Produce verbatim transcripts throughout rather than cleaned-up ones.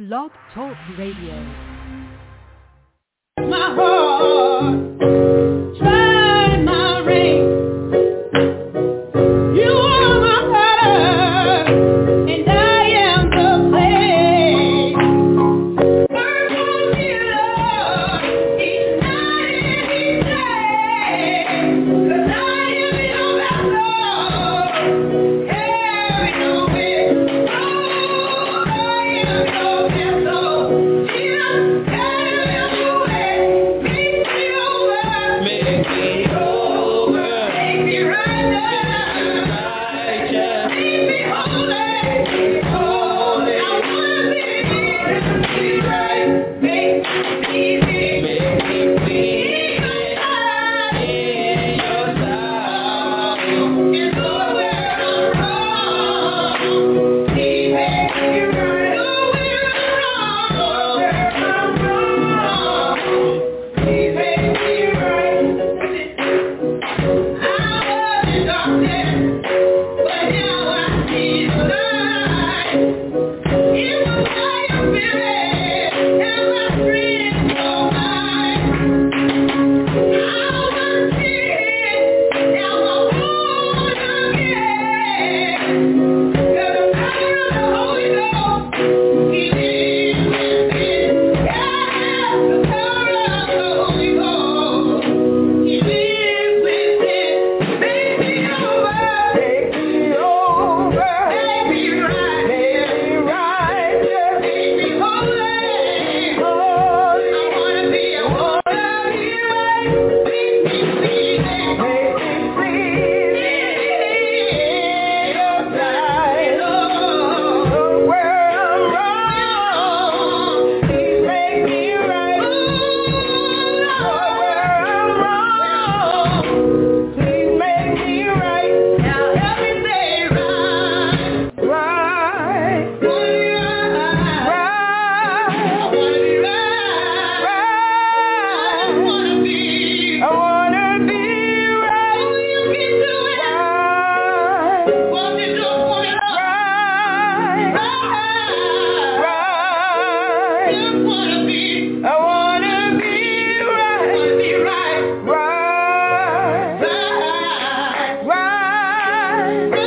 Blog Talk Radio. My heart, try my ring. You are my heart, and I am the clay. Work on me, Lord, each night and each day. 'Cause I am your vessel, carry no weight. Oh, I am your vessel. Jesus, carry your weight. Make me over, make me over, make me right righteous, make me holy, holy. I wanna be, be right, make me clean, make me clean. In your sight, in your sight. It's all where I'm wrong. Please make me right. Oh, where I'm wrong, where I'm wrong. Please make me right. I was in darkness, but now I see the light. It was by your spirit, and my friends are mine. I was dead, now I'm born again. 'Cause the power of the Holy Ghost, He lives within. Yeah, the power of the Holy Ghost, He lives within. Make me over, make me over, make me right, make me righteous, make me holy, holy. I wanna be, I wanna be right. Make me clean, make me clean. In your sight, Lord, where I'm wrong, please make me right. Lord, where I'm wrong, please make me right. Now help me say right, right, right, right. I wanna be right, right. I wanna be, I wanna be right. Oh, you can do it. Right. Walk the door for me, Lord. Right, right, right. Just wanna be, I wanna be right. Wanna be right, right, right, right, right.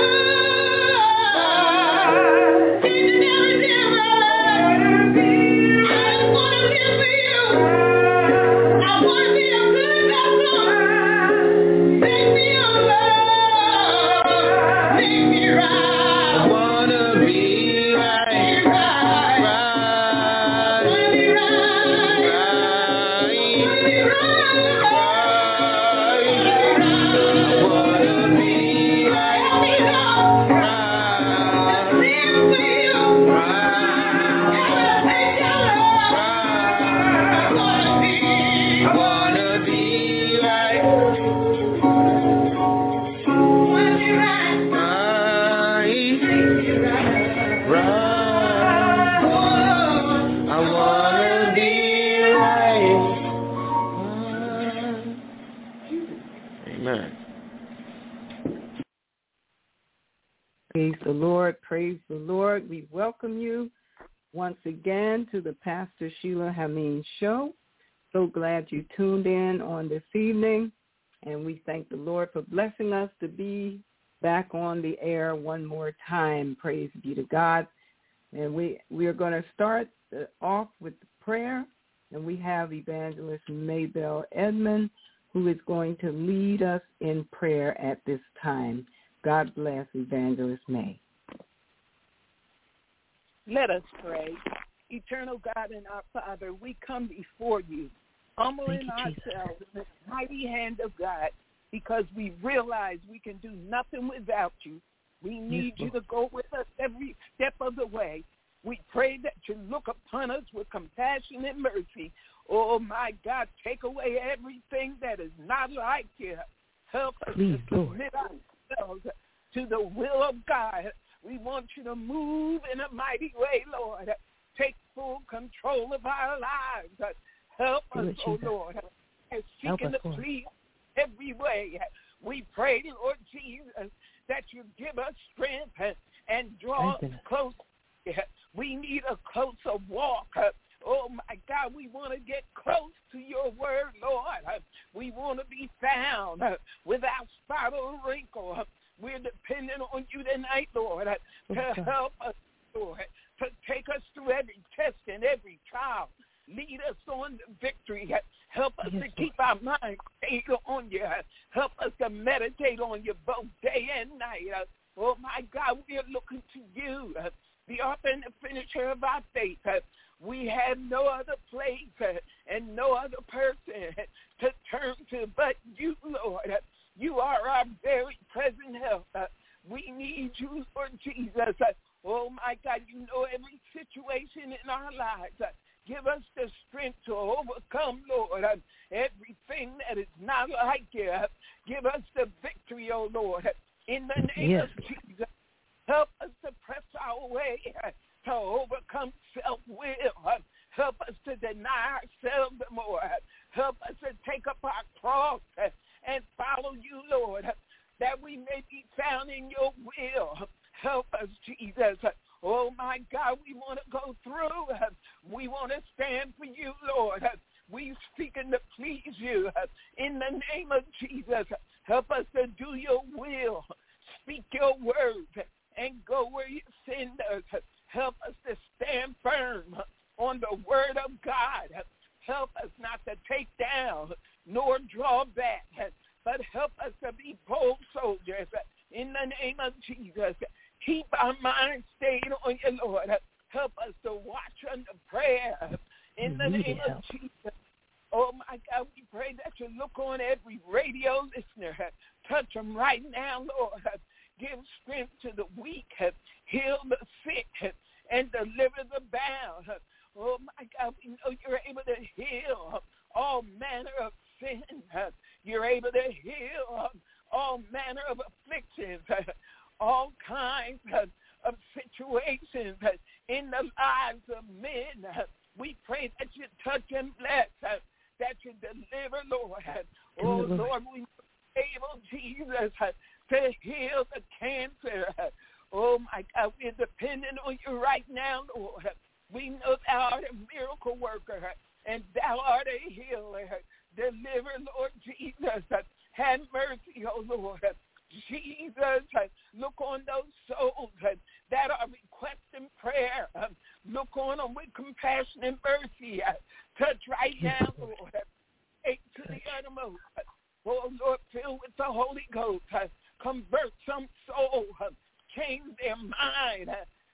Each and every day, right. I just wanna live for you. I wanna be a good vessel. Make me over, make me right. I wanna be right, right, right. Wanna be right, right. Wanna be right, right. Wanna be right. Help me, Lord. Right. To live for you. Right. And to take your love. Right. I wanna be, I wanna be right. Wanna be right. Right. Make me right. Right. Oh, I wanna be right. Amen. Praise the Lord, praise the Lord. We welcome you once again to the Pastor Sheila Hameen Show. So glad you tuned in on this evening, and we thank the Lord for blessing us to be back on the air one more time. Praise be to God. And we, we are going to start uh, off with prayer, and we have Evangelist Maybelle Edmond, who is going to lead us in prayer at this time. God bless Evangelist May. Let us pray. Eternal God and our Father, we come before you, humbling Thank you, Jesus. ourselves in the mighty hand of God, because we realize we can do nothing without you. We need you to go with us every step of the way. We pray that you look upon us with compassion and mercy. Oh, my God, take away everything that is not like you. Help us Please, to Lord. submit ourselves to the will of God. We want you to move in a mighty way, Lord. Take full control of our lives. Help Do us, it, oh Jesus. Lord, and Help seeking us, to Lord. please every way. We pray, Lord Jesus, that you give us strength and, and draw us Strengthen us. close We need a closer walk. Oh, my God, we want to get close to your word, Lord. We want to be found without spot or wrinkle. We're dependent on you tonight, Lord, to help us, Lord, to take us through every test and every trial. Lead us on to victory. Help us to keep our minds stayed on you. Help us to meditate on you both day and night. Oh, my God, we are looking to you, the author and the finisher of our faith. We have no other place and no other person to turn to but you, Lord. You are our very present help. We need you, Lord Jesus. Oh, my God, you know every situation in our lives. Give us the strength to overcome, Lord, everything that is not like you. Give us the victory, oh, Lord, in the name yes. of Jesus. Help us to press our way to overcome self-will. Help us to deny ourselves more. Help us to take up our cross and follow you, Lord, that we may be found in your will. Help us, Jesus. Oh, my God, we want to go through. We want to stand for you, Lord. We seeking to please you. In the name of Jesus, help us to do your will, speak your word, and go where you send us. Help us to stand firm on the word of God. Help us not to take down nor draw back, but help us to be bold soldiers. In the name of Jesus, keep our minds stayed on you, Lord. Help us to watch under prayer. In the name of Jesus. Oh, my God, we pray that you look on every radio listener. Touch them right now, Lord. Give strength to the weak. Heal the sick and deliver the bound. Oh, my God, we know you're able to heal all manner of sin. You're able to heal all manner of afflictions, all kinds of situations in the lives of men. We pray that you touch and bless, that you deliver, Lord. Oh, Lord, we are able, Jesus, to heal the cancer. Oh, my God, we're dependent on you right now, Lord. We know thou art a miracle worker, and thou art a healer. Deliver, Lord Jesus. Have mercy, oh, Lord. Jesus, look on those souls that are requesting prayer. Look on them with compassion and mercy. Touch right now, Lord. Take to the uttermost. Oh, Lord, fill with the Holy Ghost. Convert some soul. Change their mind.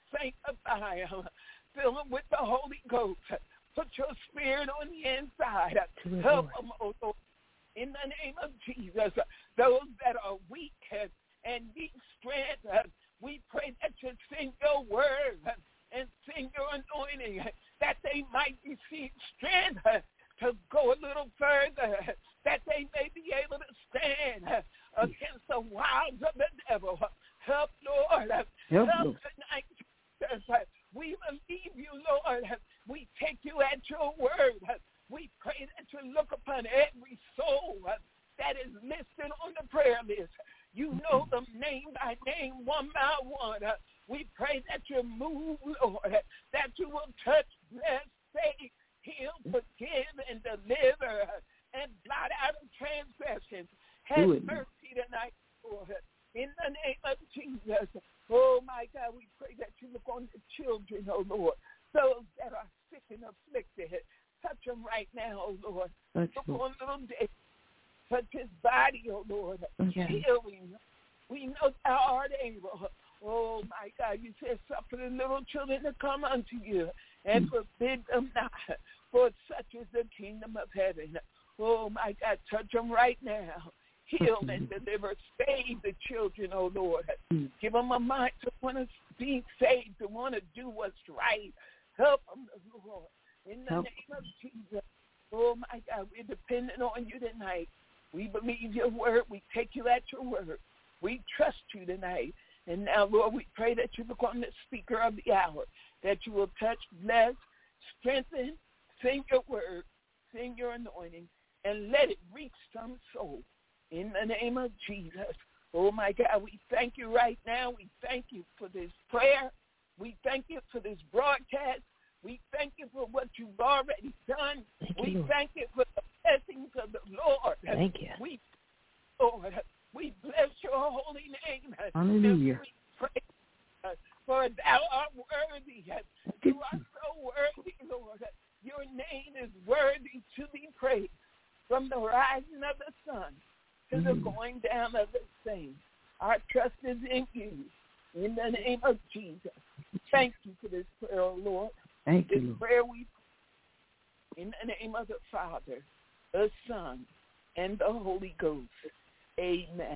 Sanctify them. Fill them with the Holy Ghost. Put your spirit on the inside. Help them, oh Lord. In the name of Jesus, those that are weak and need strength, we pray that you send your word and send your anointing, that they might receive strength to go a little further, that they may be able to stand against the wiles of the devil. Help, Lord. Help, Help tonight, Jesus. We believe you, Lord. We take you at your word. We pray that you look upon every soul that is listed on the prayer list. You know them name by name, one by one. We pray that you move, Lord, that you will touch, bless, save, heal, forgive, and deliver, and blot out of transgressions. Have mercy tonight, Lord. In the name of Jesus. Oh, my God, we pray that you look on the children, oh, Lord, those that are sick and afflicted. Touch him right now, oh, Lord. Touch Look on little David. Touch his body, oh, Lord. Okay. Healing. We know thou art able. Oh, my God, you said, suffer the little children to come unto you and mm. forbid them not, for such is the kingdom of heaven. Oh, my God, touch them right now. Heal and deliver. Save the children, oh, Lord. Mm. Give them a mind to want to be saved, to want to do what's right. Help them, Lord. In the Help. name of Jesus. Oh, my God, we're dependent on you tonight. We believe your word. We take you at your word. We trust you tonight. And now, Lord, we pray that you look on the speaker of the hour, that you will touch, bless, strengthen, sing your word, sing your anointing, and let it reach some soul. In the name of Jesus. Oh, my God, we thank you right now. We thank you for this prayer. We thank you for this broadcast. We thank you for what you've already done. Thank we you. thank you for the blessings of the Lord. Thank you. We, Lord, we bless your holy name. Hallelujah. And we pray, uh, for thou art worthy. You are so worthy, Lord. Your name is worthy to be praised from the rising of the sun to mm. the going down of the same. Our trust is in you. In the name of Jesus. Thank you for this prayer, oh Lord. Thank this you, Lord. prayer we pray in the name of the Father, the Son, and the Holy Ghost. Amen.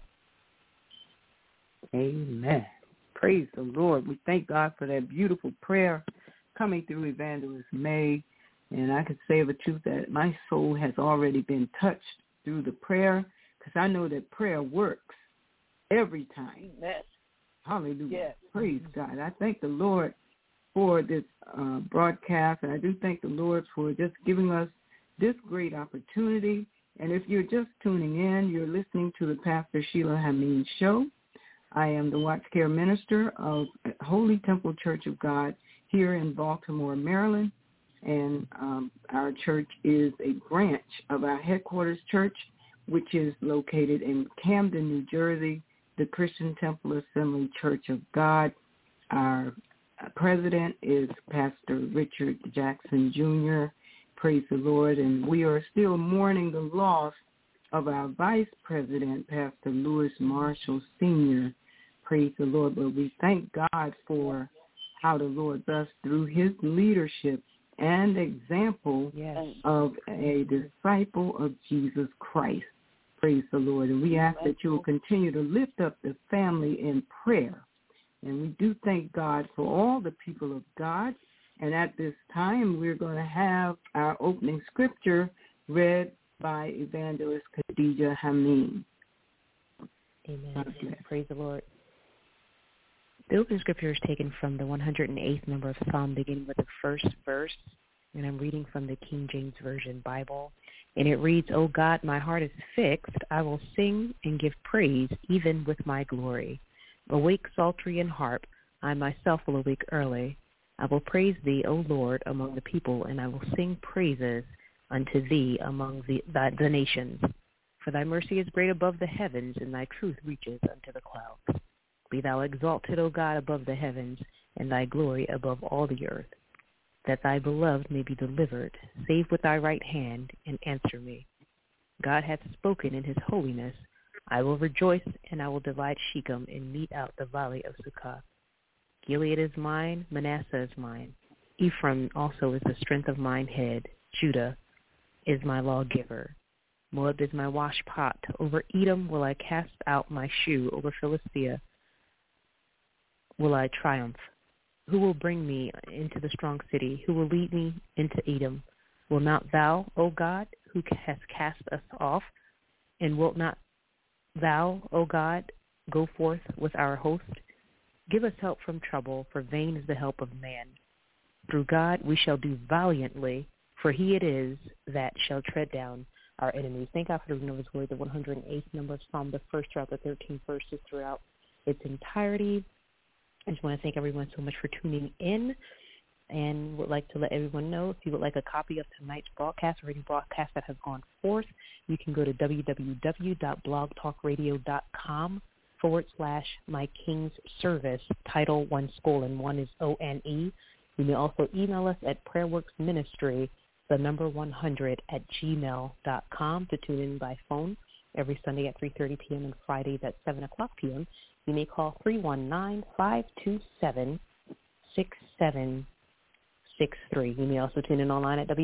Amen. Praise the Lord. We thank God for that beautiful prayer coming through Evangelist May. And I can say of a truth that my soul has already been touched through the prayer, because I know that prayer works every time. Amen. Hallelujah. Yes. Praise God. I thank the Lord for this uh, broadcast, and I do thank the Lord for just giving us this great opportunity. And if you're just tuning in, you're listening to the Pastor Sheila Hameen Show. I am the Watch Care Minister of Holy Temple Church of God here in Baltimore, Maryland. And um, our church is a branch of our headquarters church, which is located in Camden, New Jersey, the Christian Temple Assembly Church of God. Our president is Pastor Richard Jackson, Junior Praise the Lord. And we are still mourning the loss of our vice president, Pastor Lewis Marshall, Senior Praise the Lord. But we thank God for how the Lord thus, through his leadership and example yes. of a disciple of Jesus Christ. Praise the Lord. And we ask that you will continue to lift up the family in prayer. And we do thank God for all the people of God. And at this time, we're going to have our opening scripture read by Evangelist Khadijah Hameen. Amen. Praise the Lord. The opening scripture is taken from the one hundred eighth number of Psalm, beginning with the first verse. And I'm reading from the King James Version Bible. And it reads, O God, my heart is fixed. I will sing and give praise, even with my glory. Awake, psaltery and harp. I myself will awake early. I will praise thee, O Lord, among the people, and I will sing praises unto thee among the, the, the nations. For thy mercy is great above the heavens, and thy truth reaches unto the clouds. Be thou exalted, O God, above the heavens, and thy glory above all the earth, that thy beloved may be delivered. Save with thy right hand, and answer me. God hath spoken in his holiness. I will rejoice, and I will divide Shechem, and mete out the valley of Succoth. Gilead is mine, Manasseh is mine. Ephraim also is the strength of mine head. Judah is my lawgiver. Moab is my wash pot. Over Edom will I cast out my shoe. Over Philistia will I triumph. Who will bring me into the strong city? Who will lead me into Edom? Will not thou, O God, who hast cast us off, and wilt not thou, O God, go forth with our host? Give us help from trouble, for vain is the help of man. Through God we shall do valiantly, for he it is that shall tread down our enemies. Thank God for the reading of his word, the one hundred eighth number of Psalm, the first throughout the thirteenth verses throughout its entirety. I just want to thank everyone so much for tuning in, and would like to let everyone know if you would like a copy of tonight's broadcast or any broadcast that has gone forth, you can go to www.blogtalkradio.com forward slash my King's Service, title one school, and one is O N E. You may also email us at prayerworksministry, the number one hundred at gmail dot com to tune in by phone every Sunday at three thirty p.m. and Fridays at seven o'clock p.m. You may call three one nine, five two seven, six seven six three. You may also tune in online at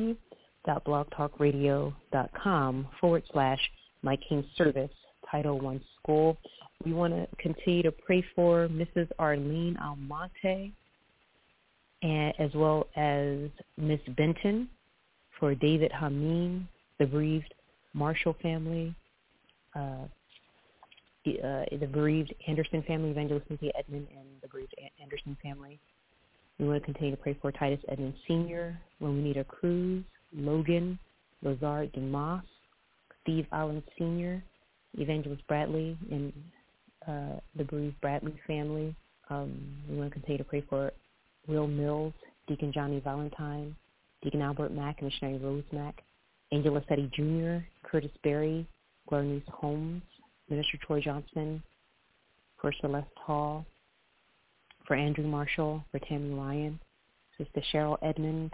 www.blogtalkradio.com forward slash My King's Service, Title one School. We want to continue to pray for Missus Arlene Almonte, and as well as Miss Benton, for David Hameen, the bereaved Marshall family, uh, the, uh, the bereaved Anderson family, Evangelist Cynthia Edmond, and the bereaved Anderson family. We want to continue to pray for Titus Edmond Senior, Lonita Cruz, Logan, Lazard DeMoss, Steve Allen Senior, Evangelist Bradley, and uh, the bereaved Bradley family, Um, we want to continue to pray for Will Mills, Deacon Johnny Valentine, Deacon Albert Mack, Missionary Rose Mack, Angel Assetti Junior, Curtis Berry, Glarnice Holmes, Minister Troy Johnson, for Celeste Hall, for Andrew Marshall, for Tammy Ryan, Sister Cheryl Edmond,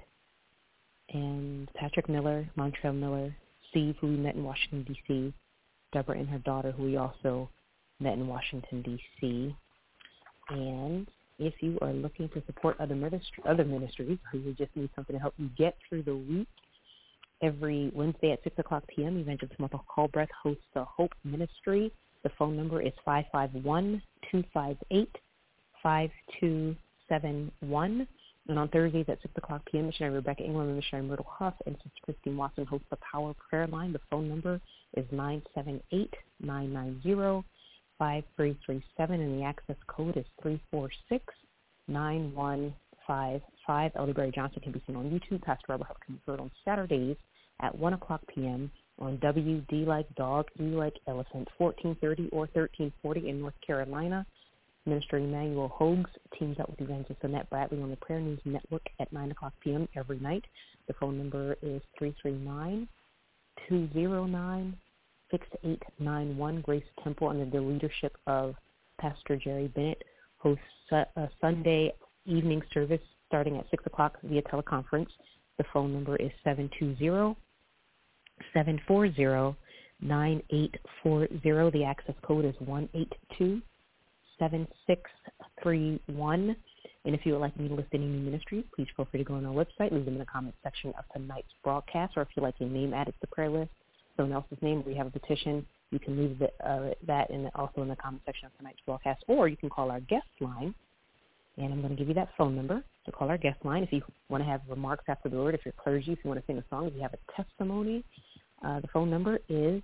and Patrick Miller, Montrell Miller, Steve, who we met in Washington, D C, Deborah and her daughter, who we also met in Washington, D C. And if you are looking to support other, ministry, other ministries, or you just need something to help you get through the week, every Wednesday at six o'clock p.m., Evangelist Martha Callbreath hosts the Hope Ministry. The phone number is five five one, two five eight, five two seven one. And on Thursdays at six o'clock p.m., Missionary Rebecca Ingram and Missionary Myrtle Huff and Sister Christine Watson host the Power Prayer Line. The phone number is nine seven eight, nine nine zero, five three three seven, and the access code is three four six, nine one five five. Elder Barry Johnson can be seen on YouTube. Pastor Robert Huff can be heard on Saturdays at one o'clock p.m. on W D like Dog, E like Elephant, fourteen thirty or thirteen forty in North Carolina. Minister Emmanuel Hogues teams up with Evangelist Annette Bradley on the Prayer News Network at nine o'clock p.m. every night. The phone number is three three nine, two zero nine, six eight nine one. Grace Temple, under the leadership of Pastor Jerry Bennett, hosts a Sunday evening service starting at six o'clock via teleconference. The phone number is seven two zero, seven four zero, nine eight four zero. The access code is one eight two, seven six three one. And if you would like me to list any new ministries, please feel free to go on our website, leave them in the comments section of tonight's broadcast, or if you'd like your name added to the prayer list, someone else's name, we have a petition, you can leave the, uh, that in the, also in the comment section of tonight's broadcast, or you can call our guest line. And I'm going to give you that phone number to call our guest line if you want to have remarks after the word, if you're clergy, if you want to sing a song, if you have a testimony. Uh, the phone number is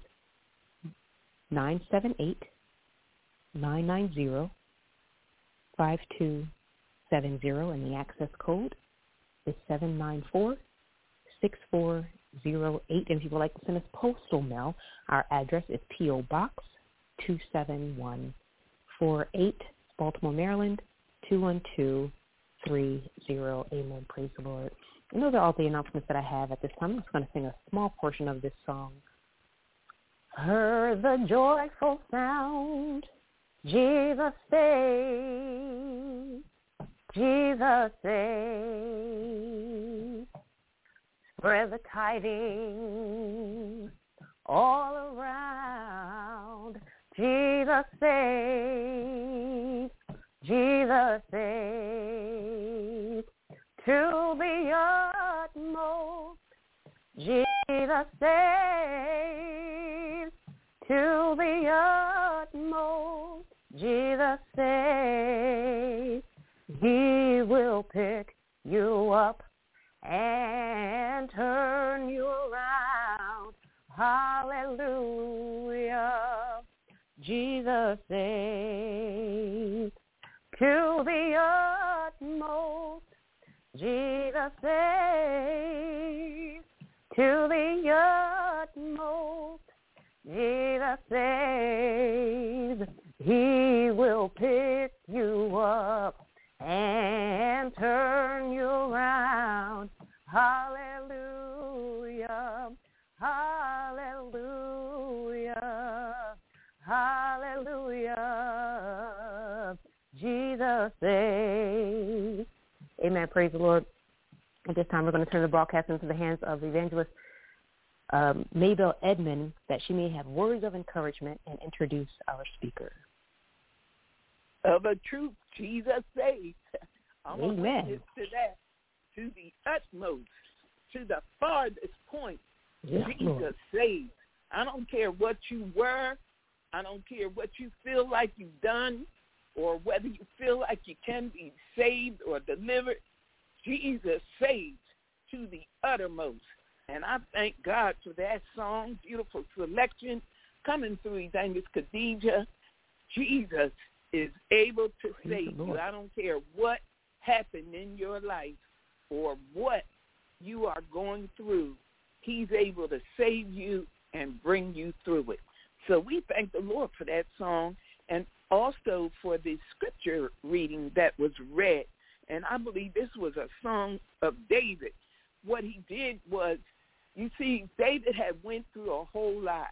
nine seven eight, nine nine zero, five two seven zero, and the access code is seven nine four, six four zero eight. And if you would like to send us postal mail, our address is P O. Box two seven one four eight, Baltimore, Maryland, two one two three zero. Amen. Praise the Lord. And those are all the announcements that I have at this time. I'm just going to sing a small portion of this song. Heard the joyful sound, Jesus saves, Jesus saves. Spread the tidings all around, Jesus saves, Jesus saves. To the utmost, Jesus saves. To the utmost, Jesus saves. He will pick you up and turn you around. Hallelujah. Jesus saves. To the utmost, Jesus saves. To the utmost, Jesus saves. He will pick you up and turn you around. Hallelujah. Hallelujah. Hallelujah. Jesus saves. Amen. Praise the Lord. At this time, we're going to turn the broadcast into the hands of Evangelist um, Maybelle Edmond, that she may have words of encouragement and introduce our speaker. Of a truth, Jesus saves. I'm going to Amen. witness to that, to the utmost, to the farthest point. Yes, Jesus Lord. saves. I don't care what you were. I don't care what you feel like you've done, or whether you feel like you can be saved or delivered. Jesus saves to the uttermost. And I thank God for that song, beautiful selection, coming through Evangelist Khadijah. Jesus is able to Praise save the you. Lord. I don't care what happened in your life or what you are going through. He's able to save you and bring you through it. So we thank the Lord for that song. And also for the scripture reading that was read. And I believe this was a song of David. What he did was, you see, David had went through a whole lot.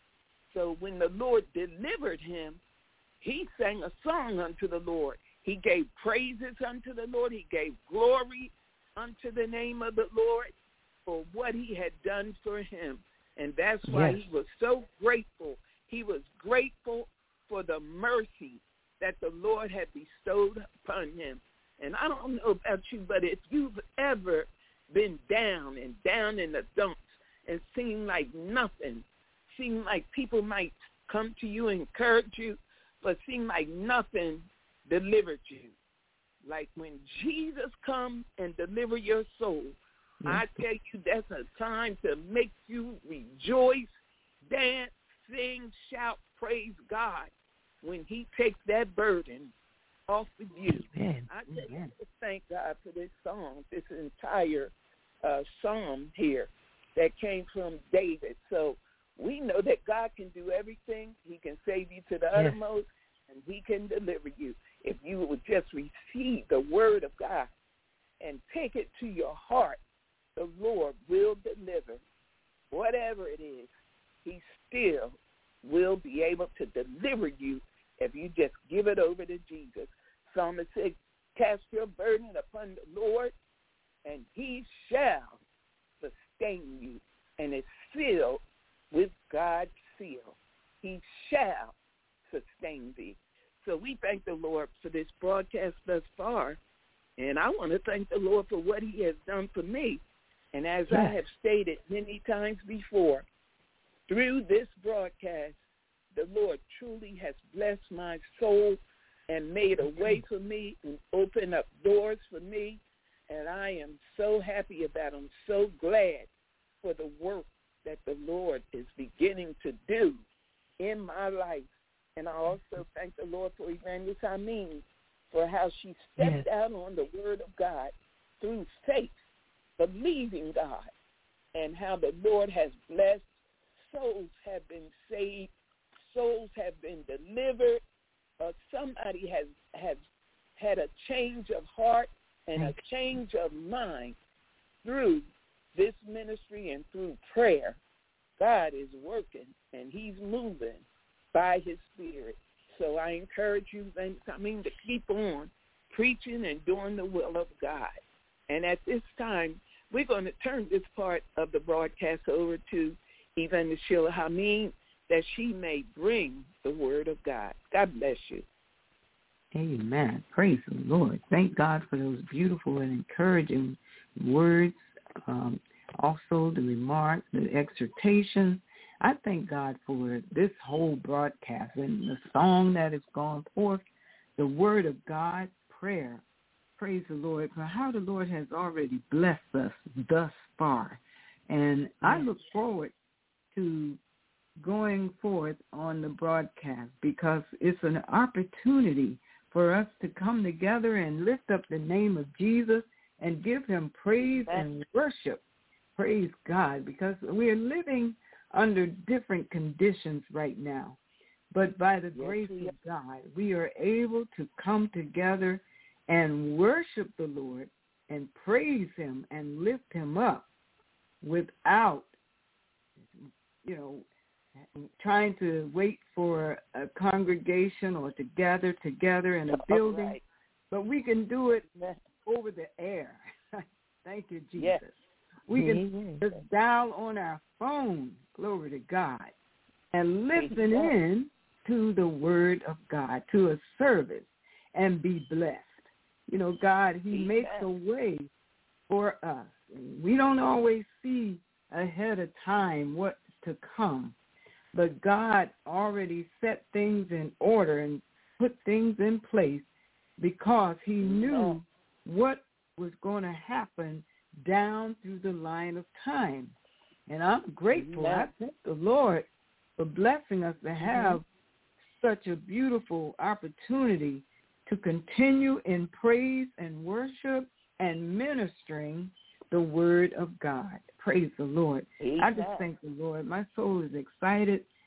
So when the Lord delivered him, he sang a song unto the Lord. He gave praises unto the Lord. He gave glory unto the name of the Lord for what he had done for him. And that's why yes. he was so grateful. He was grateful for the mercy that the Lord had bestowed upon him. And I don't know about you, but if you've ever been down and down in the dumps and seemed like nothing, seemed like people might come to you and encourage you, but seemed like nothing delivered you. Like when Jesus comes and deliver your soul, yes. I tell you that's a time to make you rejoice, dance, sing, shout, praise God when he takes that burden off of you. Amen. I tell you, thank God for this song, this entire uh, psalm here that came from David. So we know that God can do everything. He can save you to the yes. uttermost, and he can deliver you. If you would just receive the word of God and take it to your heart, the Lord will deliver. Whatever it is, he still will be able to deliver you if you just give it over to Jesus. Psalmist said, cast your burden upon the Lord, and he shall sustain you. And it's sealed with God's seal. He shall sustain thee. So we thank the Lord for this broadcast thus far, and I want to thank the Lord for what he has done for me. And as yes. I have stated many times before, through this broadcast, the Lord truly has blessed my soul and made a way for me and opened up doors for me, and I am so happy about it. I'm so glad for the work that the Lord is beginning to do in my life. And I also thank the Lord for Evangelist Hameen for how she stepped yes. out on the word of God through faith, believing God, and how the Lord has blessed. Souls have been saved. Souls have been delivered. Uh, somebody has, has had a change of heart and a change of mind through this ministry and through prayer. God is working, and he's moving by his Spirit. So I encourage you, I mean, to keep on preaching and doing the will of God. And at this time, we're going to turn this part of the broadcast over to Evangelist Sheila Hameen, that she may bring the word of God. God bless you. Amen. Praise the Lord. Thank God for those beautiful and encouraging words. Um, also the remarks, the exhortation. I thank God for this whole broadcast and the song that has gone forth, the word of God, prayer. Praise the Lord for how the Lord has already blessed us thus far. And I look forward to going forth on the broadcast because it's an opportunity for us to come together and lift up the name of Jesus and give him praise and worship. Praise God, because we are living under different conditions right now. But by the grace of God, we are able to come together and worship the Lord and praise him and lift him up without, you know, trying to wait for a congregation or to gather together in a building. Right. But we can do it over the air. Thank you, Jesus. Yes. We can just dial on our phone, glory to God, and listen in to the word of God, to a service, and be blessed. You know, God, he Amen. makes a way for us. We don't always see ahead of time what's to come, but God already set things in order and put things in place because he knew what was going to happen down through the line of time. And I'm grateful. Yeah. I thank the Lord for blessing us to have mm-hmm. such a beautiful opportunity to continue in praise and worship and ministering the word of God. Praise the Lord. Amen. I just thank the Lord. My soul is excited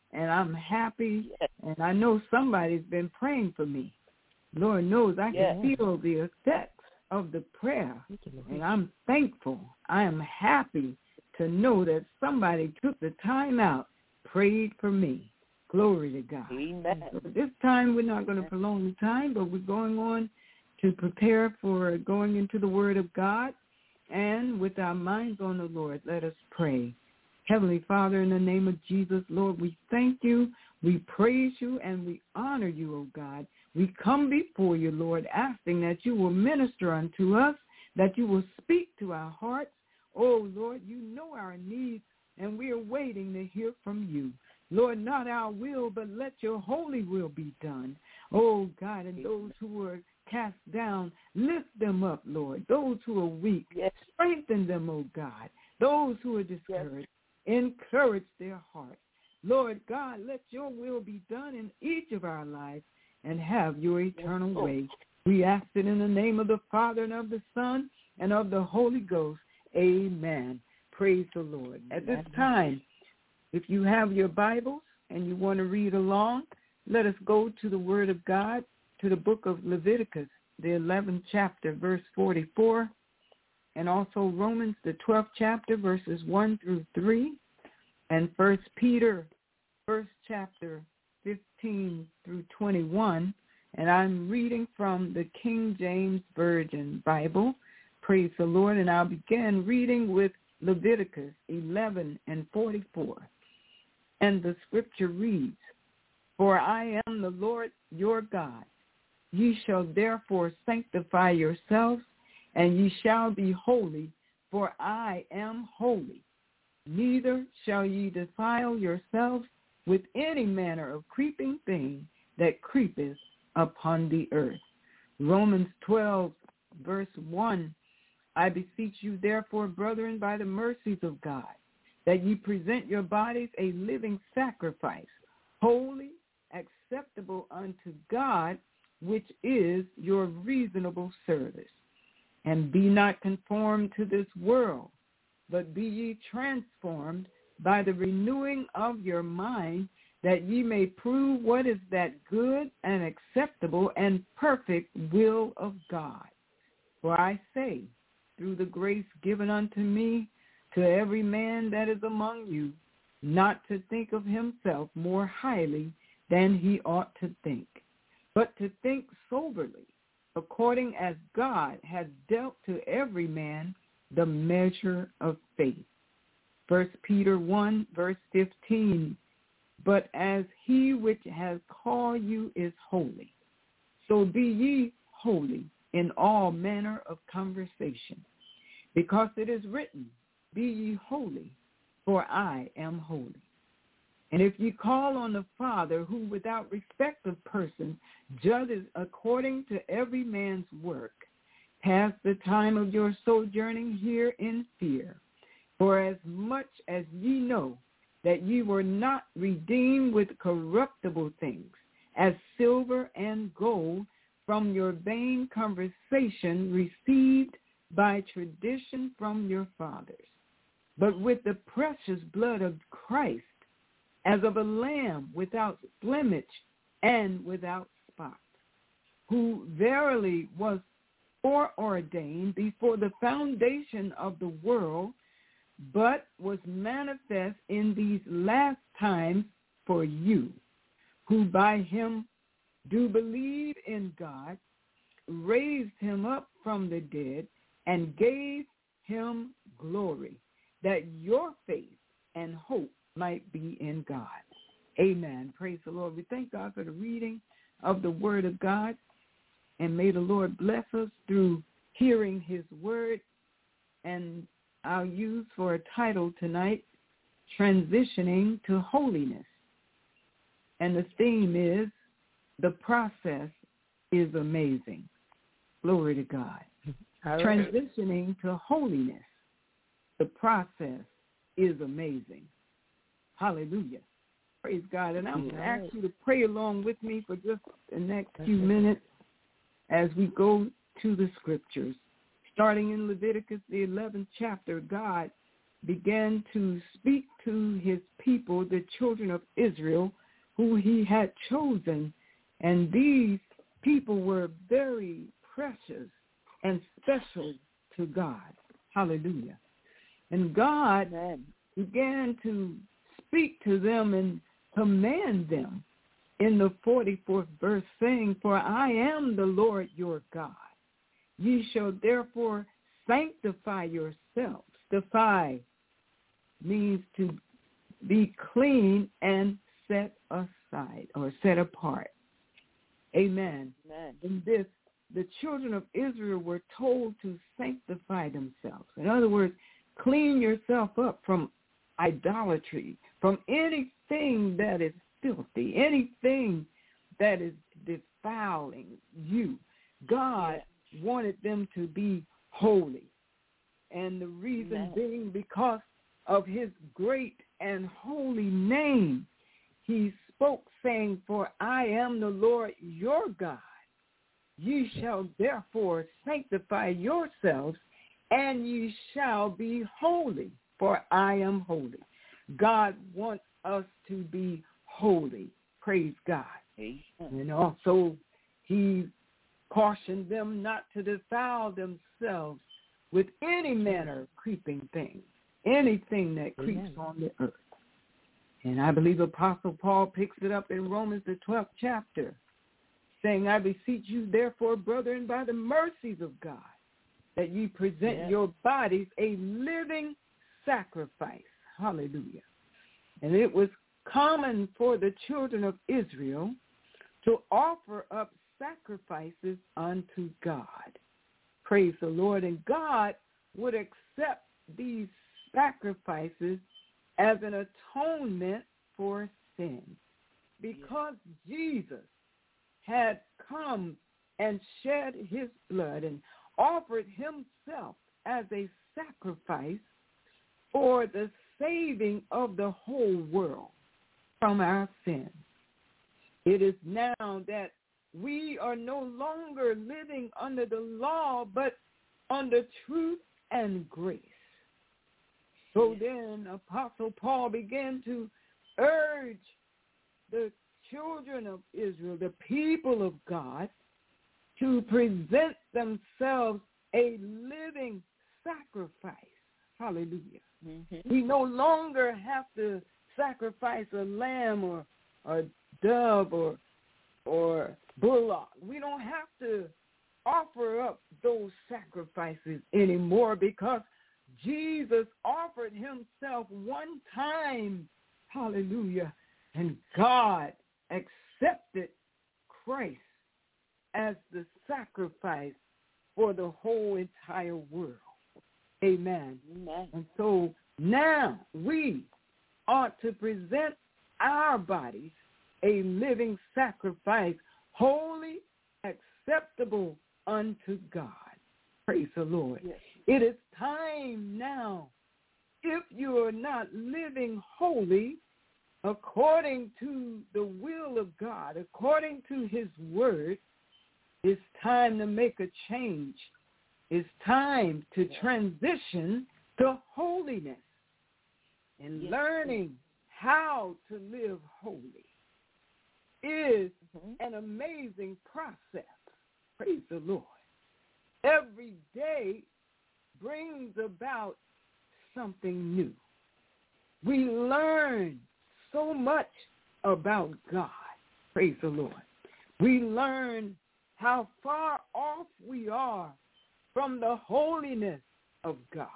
and I'm happy, and I know somebody's been praying for me. Lord knows I Yes. can feel the effects of the prayer, and I'm thankful. I am happy to know that somebody took the time out, prayed for me. Glory to God. Amen. So this time we're not going to prolong the time, but we're going on to prepare for going into the Word of God. And with our minds on the Lord, let us pray. Heavenly Father, in the name of Jesus, Lord, we thank you, we praise you, and we honor you, O God. We come before you, Lord, asking that you will minister unto us, that you will speak to our hearts. Oh, Lord, you know our needs, and we are waiting to hear from you. Lord, not our will, but let your holy will be done. Oh, God, and those who are cast down, lift them up, Lord. Those who are weak, yes. strengthen them, oh God. Those who are discouraged, yes. encourage their hearts. Lord God, let your will be done in each of our lives and have your eternal yes. way. We ask it in the name of the Father and of the Son and of the Holy Ghost. Amen. Praise the Lord. At this time, if you have your Bibles and you want to read along, let us go to the Word of God, to the book of Leviticus, the eleventh chapter, verse forty-four, and also Romans, the twelfth chapter, verses one through three, and First Peter, first chapter, fifteen through twenty-one, and I'm reading from the King James Version Bible. Praise the Lord, and I'll begin reading with Leviticus eleven and forty-four. And the scripture reads, "For I am the Lord your God. Ye shall therefore sanctify yourselves, and ye shall be holy, for I am holy. Neither shall ye defile yourselves with any manner of creeping thing that creepeth upon the earth." Romans twelve, verse one, "I beseech you therefore, brethren, by the mercies of God, that ye present your bodies a living sacrifice, holy, acceptable unto God, which is your reasonable service. And be not conformed to this world, but be ye transformed by the renewing of your mind, that ye may prove what is that good and acceptable and perfect will of God. For I say, through the grace given unto me, to every man that is among you, not to think of himself more highly than he ought to think, but to think soberly, according as God has dealt to every man the measure of faith." First Peter one, verse fifteen, "But as he which has called you is holy, so be ye holy in all manner of conversation. Because it is written, Be ye holy, for I am holy. And if ye call on the Father, who without respect of person judges according to every man's work, pass the time of your sojourning here in fear. For as much as ye know that ye were not redeemed with corruptible things, as silver and gold, from your vain conversation received by tradition from your fathers, but with the precious blood of Christ, as of a lamb without blemish and without spot, who verily was foreordained before the foundation of the world, but was manifest in these last times for you, who by him do believe in God, raised him up from the dead, and gave him glory, that your faith and hope might be in God. Amen. Praise the Lord. We thank God for the reading of the word of God, and may the Lord bless us through hearing his word. And I'll use for a title tonight, Transitioning to Holiness. And the theme is, the process is amazing. Glory to God. Right. Transitioning to holiness. The process is amazing. Hallelujah. Praise God. And I'm going to ask you to pray along with me for just the next few minutes as we go to the scriptures. Starting in Leviticus, the eleventh chapter, God began to speak to his people, the children of Israel, who he had chosen. And these people were very precious and special to God. Hallelujah. And God Amen. began to speak to them and command them in the forty-fourth verse, saying, "For I am the Lord your God. Ye shall therefore sanctify yourselves." Defy means to be clean and set aside or set apart. Amen. Amen. In this, the children of Israel were told to sanctify themselves. In other words, clean yourself up from idolatry, from anything that is filthy, anything that is defiling you. God yes. wanted them to be holy. And the reason Amen. being because of his great and holy name. He spoke, saying, "For I am the Lord your God. Ye shall therefore sanctify yourselves, and ye shall be holy, for I am holy." God wants us to be holy. Praise God. Amen. And also he cautioned them not to defile themselves with any manner of creeping thing, anything that creeps Amen. on the earth. And I believe Apostle Paul picks it up in Romans, the twelfth chapter, saying, "I beseech you, therefore, brethren, by the mercies of God, that ye present yes. your bodies a living sacrifice." Hallelujah. And it was common for the children of Israel to offer up sacrifices unto God. Praise the Lord. And God would accept these sacrifices as an atonement for sin. Because Jesus had come and shed his blood and offered himself as a sacrifice for the saving of the whole world from our sins. It is now that we are no longer living under the law, but under truth and grace. So then Apostle Paul began to urge the children of Israel, the people of God, to present themselves a living sacrifice. Hallelujah. Mm-hmm. We no longer have to sacrifice a lamb or a dove or or bullock. We don't have to offer up those sacrifices anymore, because Jesus offered himself one time, hallelujah, and God accepted Christ as the sacrifice for the whole entire world. Amen. Amen. And so now we ought to present our bodies a living sacrifice, holy, acceptable unto God. Praise the Lord. Yes. It is time now, if you are not living holy according to the will of God, according to his word, it's time to make a change. It's time to transition to holiness and yes. learning how to live holy is mm-hmm. an amazing process. Praise the Lord. Every day brings about something new. We learn so much about God. Praise the Lord. We learn how far off we are from the holiness of God.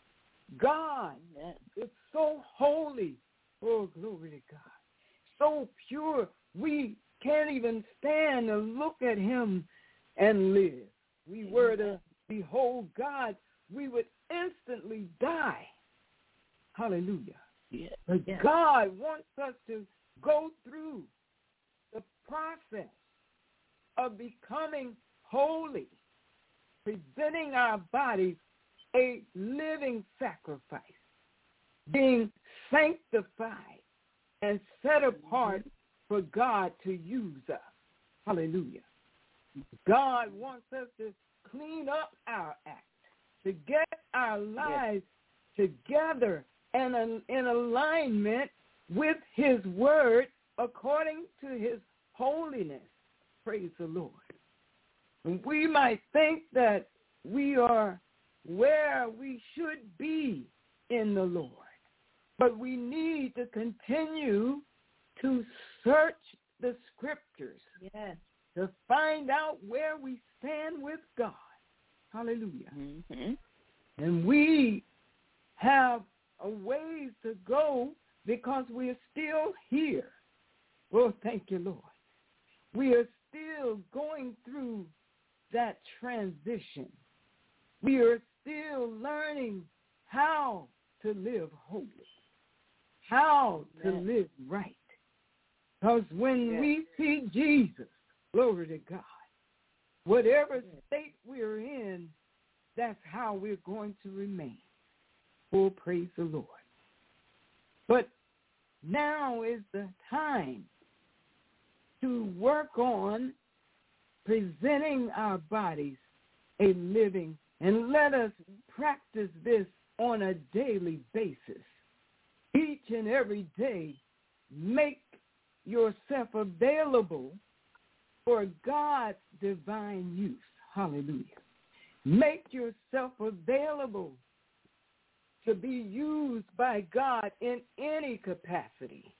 God Amen. is so holy. Oh, glory to God. So pure, we can't even stand to look at him and live. We were to behold God, we would instantly die. Hallelujah. Yeah. But yeah. God wants us to go through the process of becoming holy, presenting our bodies a living sacrifice, being sanctified and set apart mm-hmm. for God to use us. Hallelujah. God wants us to clean up our act, to get our lives together and in alignment with his word according to his holiness. Praise the Lord. We might think that we are where we should be in the Lord, but we need to continue to search the scriptures, yes, to find out where we stand with God. Hallelujah. Mm-hmm. And we have a ways to go because we are still here. Well, thank you, Lord. We are still going through that transition. We are still learning how to live holy, how to yes. live right. Because when yes. we see Jesus, glory to God, whatever yes. state we're in, that's how we're going to remain. Oh, praise the Lord. But now is the time to work on presenting our bodies a living, and let us practice this on a daily basis. Each and every day, make yourself available for God's divine use. Hallelujah. Make yourself available to be used by God in any capacity.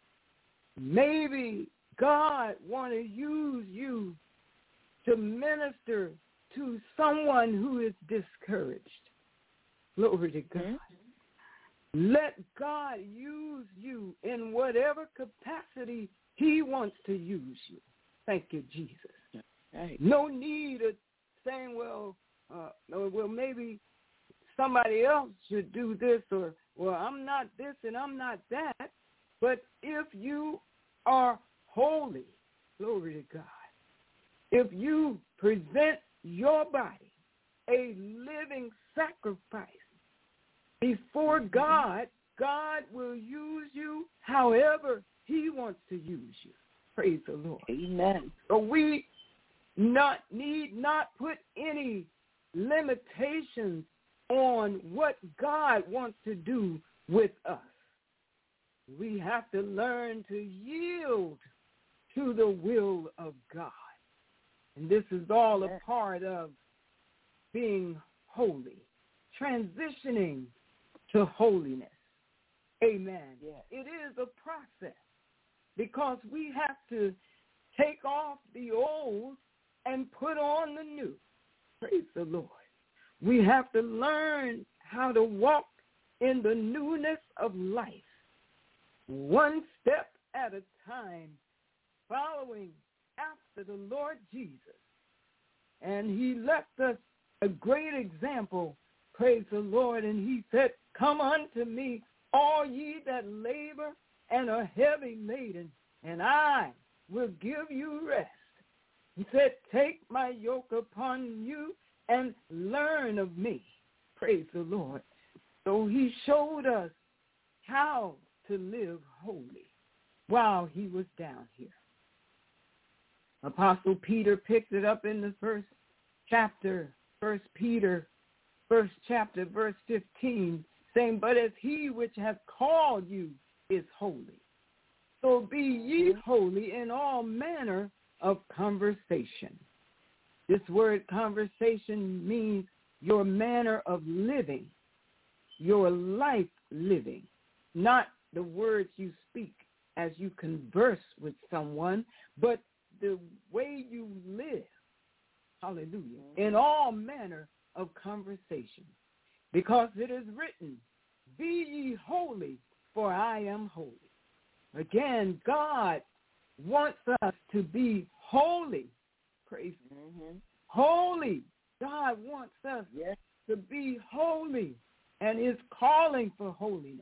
Maybe God want to use you to minister to someone who is discouraged. Glory to God. Mm-hmm. Let God use you in whatever capacity he wants to use you. Thank you, Jesus. Right. No need of saying, well, uh, well, maybe somebody else should do this, or, well, I'm not this and I'm not that. But if you are holy, glory to God, if you present your body a living sacrifice before God, God will use you however he wants to use you. Praise the Lord. Amen. So we not need not put any limitations on what God wants to do with us. We have to learn to yield to the will of God. And this is all a part of being holy, transitioning to holiness. Amen. Yes. It is a process because we have to take off the old and put on the new. Praise the Lord. We have to learn how to walk in the newness of life, one step at a time, following after the Lord Jesus. And he left us a great example, praise the Lord, and he said, come unto me, all ye that labor and are heavy laden, and I will give you rest. He said, take my yoke upon you and learn of me. Praise the Lord. So he showed us how to live holy while he was down here. Apostle Peter picked it up in the first chapter, First Peter, first chapter, verse fifteen, saying, but as he which hath called you is holy, so be ye holy in all manner of conversation. This word conversation means your manner of living, your life living, not the words you speak as you converse with someone, but the way you live. Hallelujah. In all manner of conversation. Because it is written, be ye holy, for I am holy. Again, God wants us to be holy. Praise mm-hmm. Holy. God wants us yes. to be holy and is calling for holiness.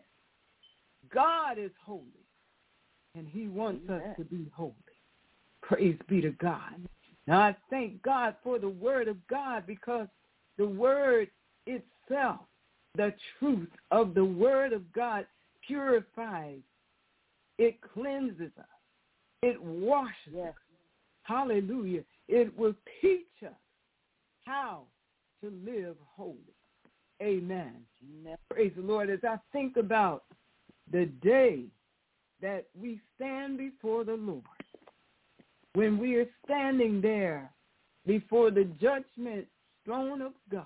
God is holy, and he wants Amen. us to be holy. Praise be to God. Now, I thank God for the word of God, because the word itself, the truth of the word of God, purifies. It cleanses us. It washes yes. us. Hallelujah. It will teach us how to live holy. Amen. Amen. Praise the Lord. As I think about the day that we stand before the Lord, when we are standing there before the judgment throne of God,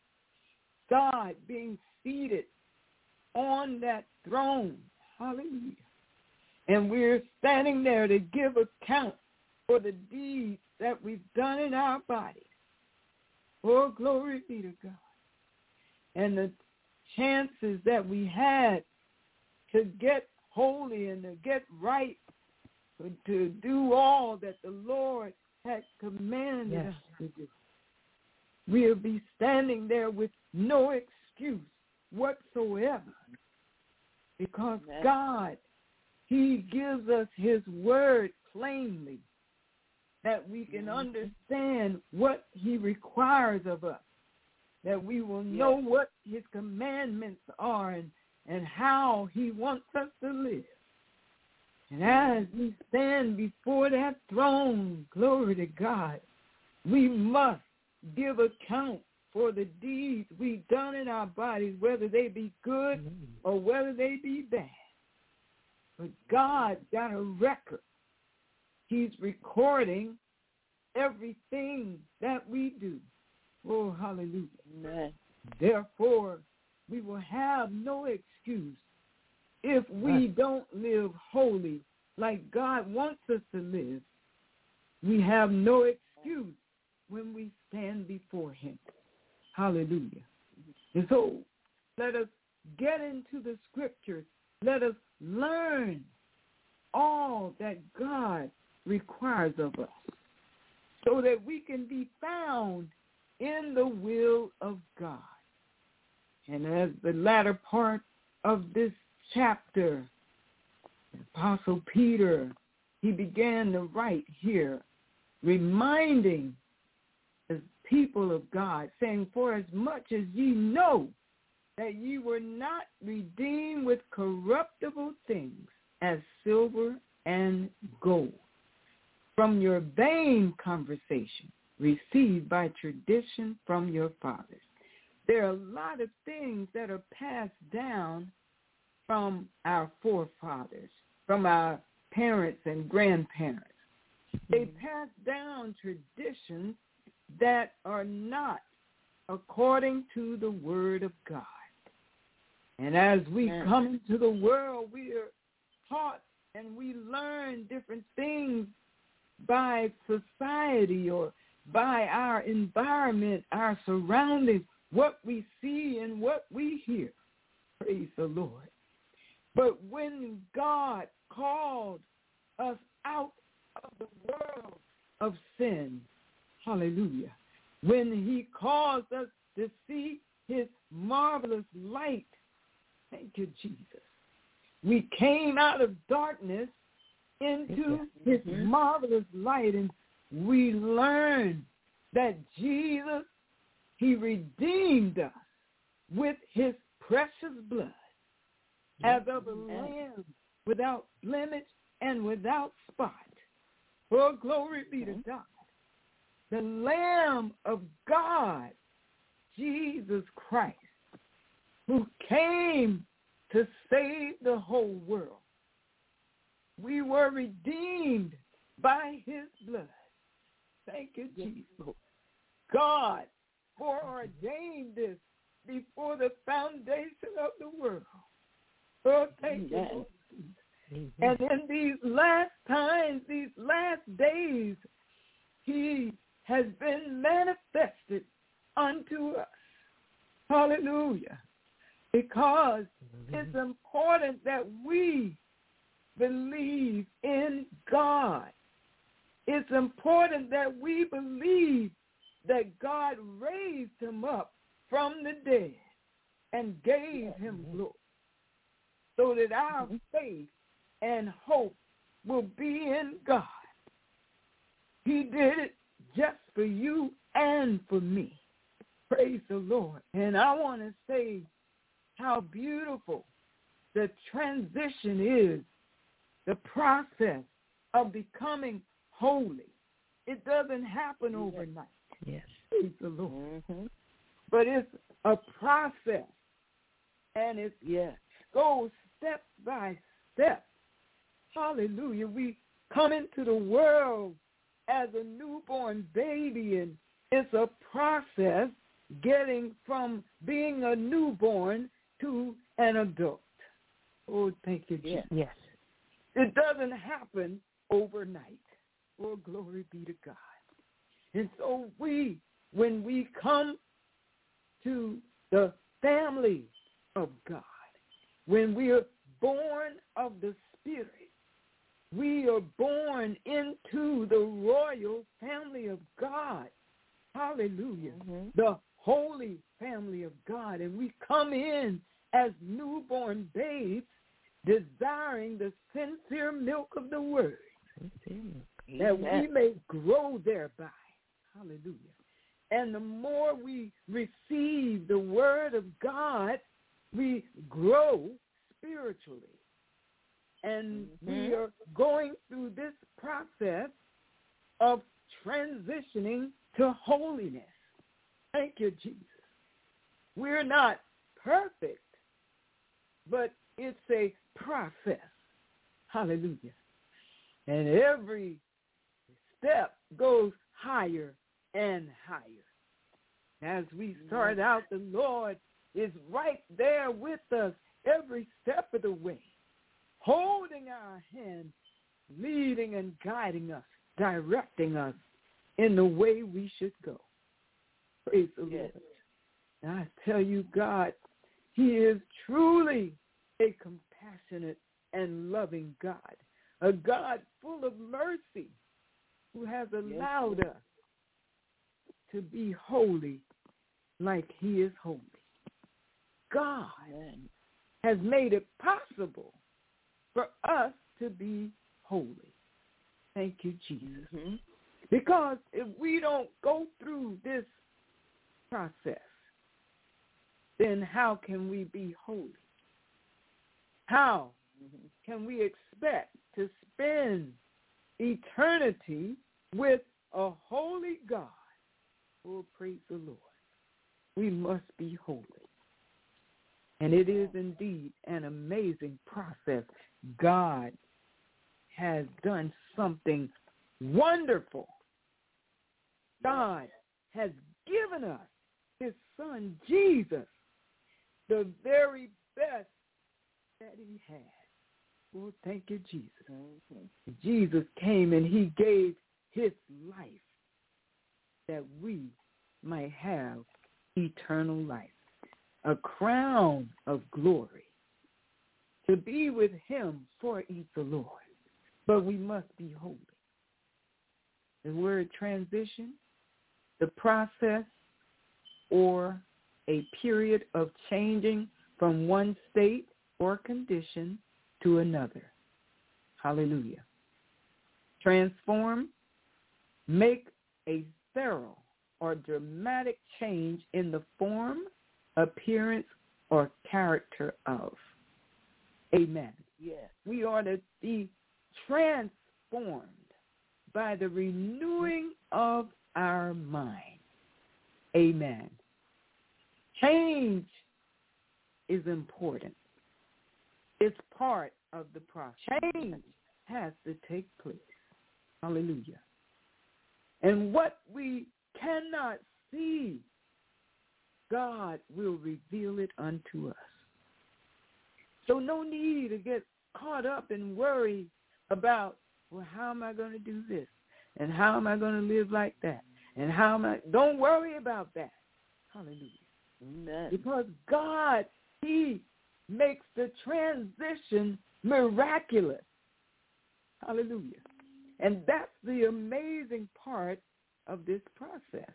God being seated on that throne, hallelujah, and we're standing there to give account for the deeds that we've done in our bodies. Oh, glory be to God. And the chances that we had to get holy and to get right, to do all that the Lord had commanded Yes. us to do. We'll be standing there with no excuse whatsoever, because Amen. God, he gives us his word plainly, that we can understand what he requires of us, that we will know Yes. what his commandments are and, and how he wants us to live. And as we stand before that throne, glory to God, we must give account for the deeds we've done in our bodies, whether they be good or whether they be bad. But God got a record. He's recording everything that we do. Oh, hallelujah. Amen. Therefore, we will have no excuse if we don't live holy like God wants us to live. We have no excuse when we stand before him. Hallelujah. And so let us get into the scriptures. Let us learn all that God requires of us so that we can be found in the will of God. And as the latter part of this chapter, Apostle Peter, he began to write here, reminding the people of God, saying, for as much as ye know that ye were not redeemed with corruptible things as silver and gold from your vain conversation received by tradition from your fathers. There are a lot of things that are passed down from our forefathers, from our parents and grandparents. They pass down traditions that are not according to the word of God. And as we Amen. come into the world, we are taught and we learn different things by society or by our environment, our surroundings, what we see and what we hear. Praise the Lord. But when God called us out of the world of sin, hallelujah, when he caused us to see his marvelous light, thank you, Jesus, we came out of darkness into his Mhm. marvelous light, and we learned that Jesus, he redeemed us with his precious blood as of a lamb without blemish and without spot. Oh, glory be to God. The Lamb of God, Jesus Christ, who came to save the whole world. We were redeemed by his blood. Thank you, Jesus. God foreordained this before the foundation of the world. Oh, thank you, Lord. And in these last times, these last days, he has been manifested unto us. Hallelujah. Because it's important that we believe in God. It's important that we believe that God raised him up from the dead and gave him glory, so that our faith and hope will be in God. He did it just for you and for me. Praise the Lord. And I want to say how beautiful the transition is, the process of becoming holy. It doesn't happen overnight. Yes. Praise the Lord. Mm-hmm. but it's a process, and it Yes. goes step by step. Hallelujah. We come into the world as a newborn baby, and it's a process getting from being a newborn to an adult. Oh, thank you, Jesus. Yes. It doesn't happen overnight. Oh, glory be to God. And so we, when we come to the family of God, when we are born of the Spirit, we are born into the royal family of God. Hallelujah. Mm-hmm. The holy family of God. And we come in as newborn babes, desiring the sincere milk of the word, that we may grow thereby. Hallelujah. And the more we receive the word of God, we grow spiritually. And mm-hmm. we are going through this process of transitioning to holiness. Thank you, Jesus. We're not perfect, but it's a process. Hallelujah. And every step goes higher and higher. As we start out, the Lord is right there with us every step of the way, holding our hand, leading and guiding us, directing us in the way we should go. Praise the Lord. And I tell you, God, he is truly a compassionate and loving God, a God full of mercy who has allowed us to be holy like he is holy. God has made it possible for us to be holy. Thank you, Jesus. Mm-hmm. Because if we don't go through this process, then how can we be holy? How can we expect to spend eternity with a holy God? Oh, praise the Lord. We must be holy. And it is indeed an amazing process. God has done something wonderful. God has given us his son, Jesus, the very best that he had. Oh, thank you, Jesus. Mm-hmm. Jesus came and he gave his life that we might have eternal life, a crown of glory, to be with him for the Lord. But we must be holy. The word transition, the process, or a period of changing from one state or condition to another. Hallelujah. Transform, make a thorough or dramatic change in the form, appearance, or character of. Amen. Yes. We are to be transformed by the renewing of our mind. Amen. Change is important. It's part of the process. Change has to take place. Hallelujah. And what we cannot see, God will reveal it unto us. So no need to get caught up and worry about, well, how am I going to do this? And how am I going to live like that? And how am I? Don't worry about that. Hallelujah. Amen. Because God, he makes the transition miraculous. Hallelujah. And that's the amazing part of this process.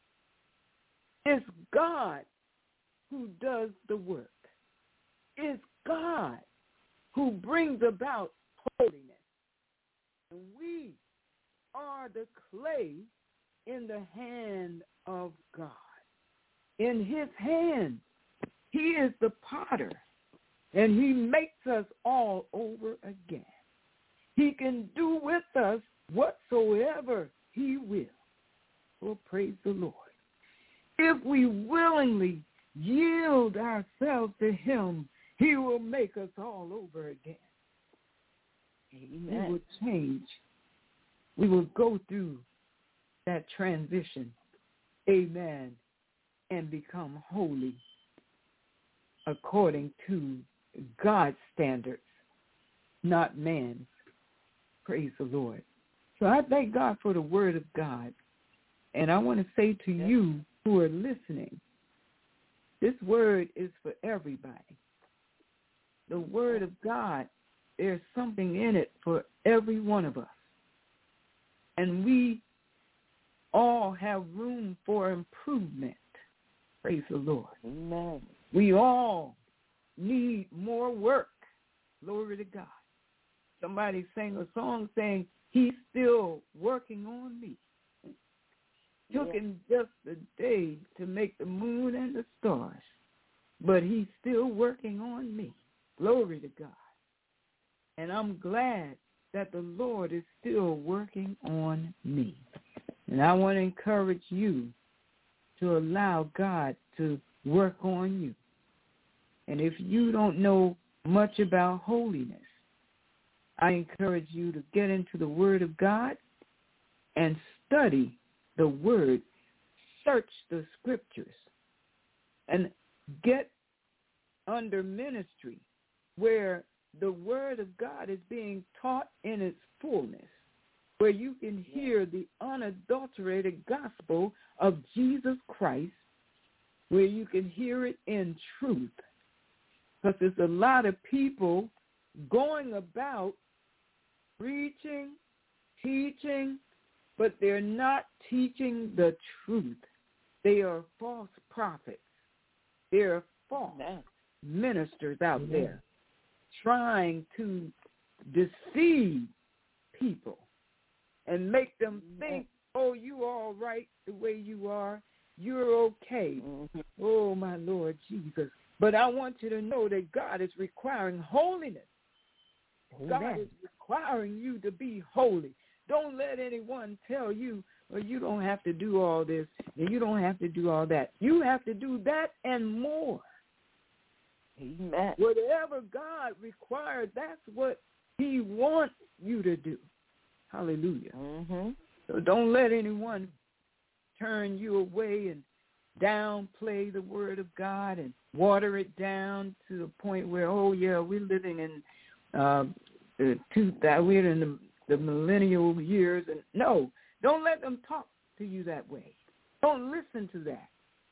It's God who does the work. It's God who brings about holiness. And we are the clay in the hand of God. In his hand, he is the potter, and he makes us all over again. He can do with us whatsoever he will. Oh, praise the Lord. if we willingly yield ourselves to him, he will make us all over again. Amen. We will change. We will go through that transition. Amen. And become holy according to God's standards, not man's. Praise the Lord. So I thank God for the word of God. And I want to say to you who are listening, this word is for everybody. The word of God, there's something in it for every one of us. And we all have room for improvement. Praise the Lord. Amen. We all need more work. Glory to God. Somebody sang a song saying, he's still working on me. Took Yeah. him just a day to make the moon and the stars, but he's still working on me. Glory to God. And I'm glad that the Lord is still working on me. And I want to encourage you to allow God to work on you. And if you don't know much about holiness, I encourage you to get into the Word of God and study the Word. Search the Scriptures and get under ministry where the Word of God is being taught in its fullness, where you can hear the unadulterated gospel of Jesus Christ, where you can hear it in truth. Because there's a lot of people going about preaching, teaching, but they're not teaching the truth. They are false prophets. They are false Amen. ministers out Amen. there trying to deceive people and make them think, oh, you all right the way you are. You're okay. Mm-hmm. Oh, my Lord Jesus. But I want you to know that God is requiring holiness. Amen. God is requiring you to be holy. Don't let anyone tell you, well, you don't have to do all this and you don't have to do all that. You have to do that and more. Amen. Whatever God requires, that's what he wants you to do. Hallelujah. Mm-hmm. So don't let anyone turn you away and downplay the word of God and water it down to the point where, oh, yeah, we're living in uh, the two, we're in the, the millennial years. And no, don't let them talk to you that way. Don't listen to that.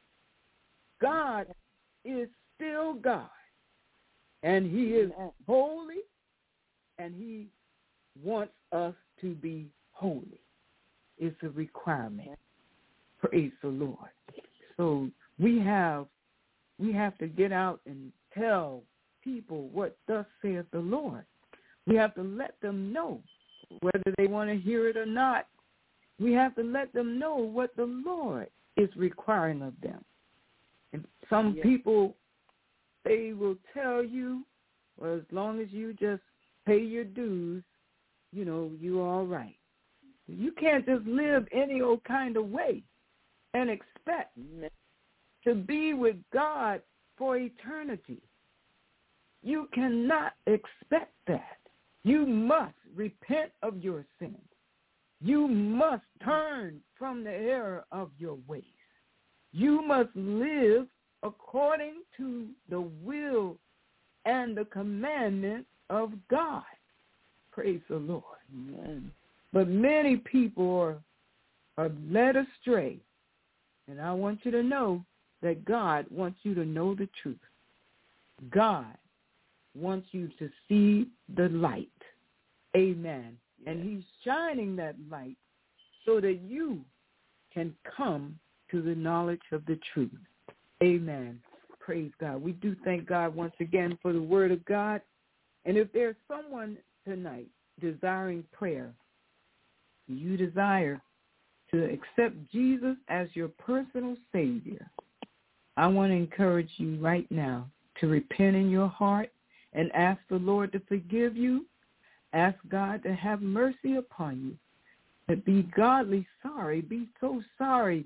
God is still God, and he is holy, and he wants us to be holy. It's a requirement. Praise the Lord. So we have we have to get out and tell people what thus saith the Lord. We have to let them know, whether they want to hear it or not. We have to let them know what the Lord is requiring of them. And some yes. people, they will tell you, well, as long as you just pay your dues, you know, you're all right. You can't just live any old kind of way and expect to be with God for eternity. You cannot expect that. You must repent of your sins. You must turn from the error of your ways. You must live according to the will and the commandments of God. Praise the Lord. Amen. But many people are, are led astray. And I want you to know that God wants you to know the truth. God wants you to see the light. Amen. Yes. And he's shining that light so that you can come to the knowledge of the truth. Amen. Praise God. We do thank God once again for the word of God. And if there's someone tonight desiring prayer, you desire to accept Jesus as your personal Savior, I want to encourage you right now to repent in your heart and ask the Lord to forgive you. Ask God to have mercy upon you, to be godly sorry, be so sorry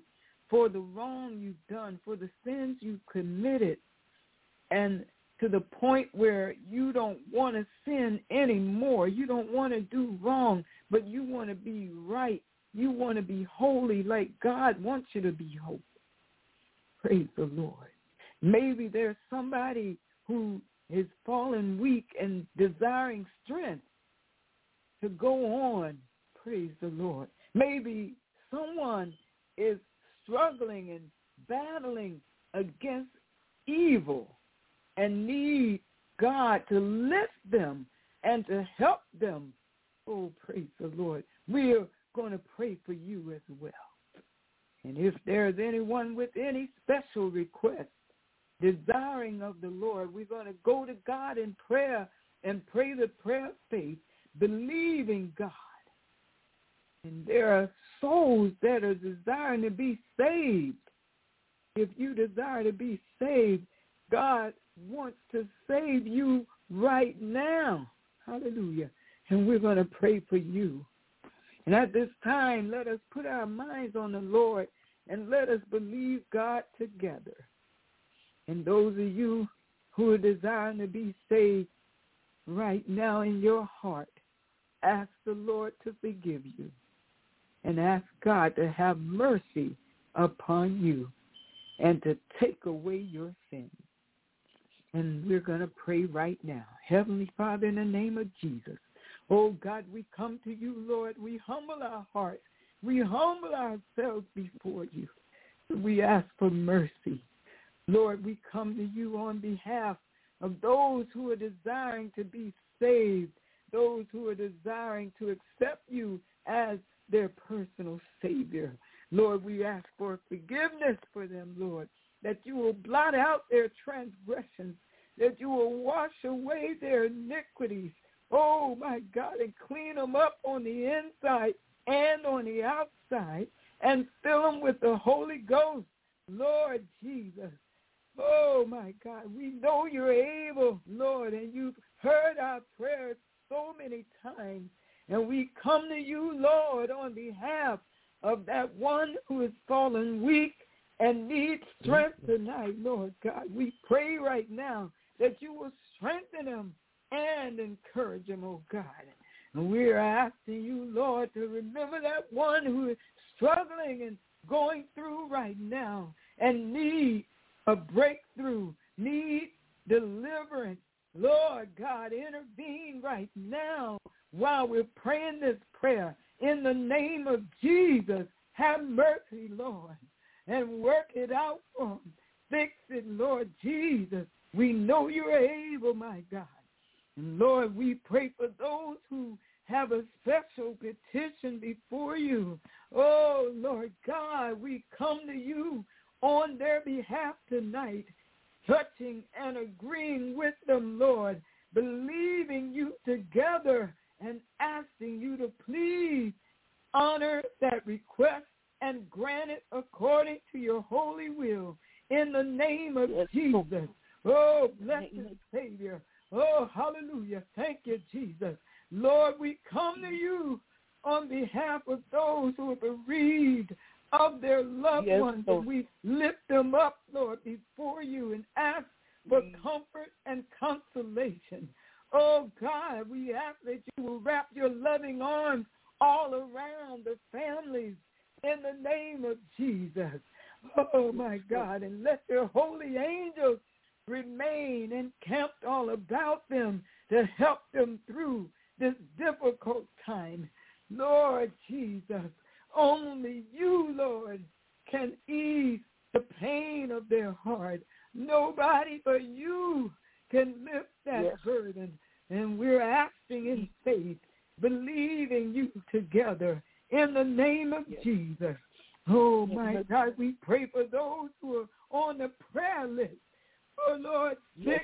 for the wrong you've done, for the sins you've committed, and to the point where you don't want to sin anymore. You don't want to do wrong, but you want to be right. You want to be holy like God wants you to be holy. Praise the Lord. Maybe there's somebody who is fallen weak and desiring strength to go on. Praise the Lord. Maybe someone is struggling and battling against evil and need God to lift them and to help them. Oh, praise the Lord. We're going to pray for you as well. And if there's anyone with any special request, desiring of the Lord, we're going to go to God in prayer and pray the prayer of faith, believing God. And there are souls that are desiring to be saved. If you desire to be saved, God wants to save you right now. Hallelujah. And we're going to pray for you. And at this time, let us put our minds on the Lord and let us believe God together. And those of you who are desiring to be saved right now in your heart, ask the Lord to forgive you and ask God to have mercy upon you and to take away your sins. And we're going to pray right now. Heavenly Father, in the name of Jesus, oh God, we come to you, Lord. We humble our hearts. We humble ourselves before you. We ask for mercy. Lord, we come to you on behalf of those who are desiring to be saved, those who are desiring to accept you as their personal Savior. Lord, we ask for forgiveness for them, Lord, that you will blot out their transgressions, that you will wash away their iniquities, oh, my God, and clean them up on the inside and on the outside and fill them with the Holy Ghost, Lord Jesus. Oh, my God, we know you're able, Lord, and you've heard our prayers so many times. And we come to you, Lord, on behalf of that one who is fallen weak and needs strength tonight, Lord God. We pray right now that you will strengthen him and encourage him, oh God. And we are asking you, Lord, to remember that one who is struggling and going through right now and need a breakthrough, need deliverance. Lord God, intervene right now while we're praying this prayer. In the name of Jesus, have mercy, Lord, and work it out for him. Fix it, Lord Jesus. We know you're able, my God. And Lord, we pray for those who have a special petition before you. Oh, Lord God, we come to you on their behalf tonight, touching and agreeing with them, Lord, believing you together and asking you to please honor that request and grant it according to your holy will. In the name of yes, Jesus. Oh, blessed Savior. Oh, hallelujah. Thank you, Jesus. Lord, we come to you on behalf of those who are bereaved of their loved yes, ones. Lord. And we lift them up, Lord, before you and ask for mm. comfort and consolation. Oh, God, we ask that you will wrap your loving arms all around the families in the name of Jesus. Oh, my God, and let your holy angels remain encamped all about them to help them through this difficult time. Lord Jesus, only you, Lord, can ease the pain of their heart. Nobody but you can lift that yes. burden. And we're asking in faith, believing you together in the name of yes. Jesus. Oh, my yes. God, we pray for those who are on the prayer list. Oh, Lord, sick yes.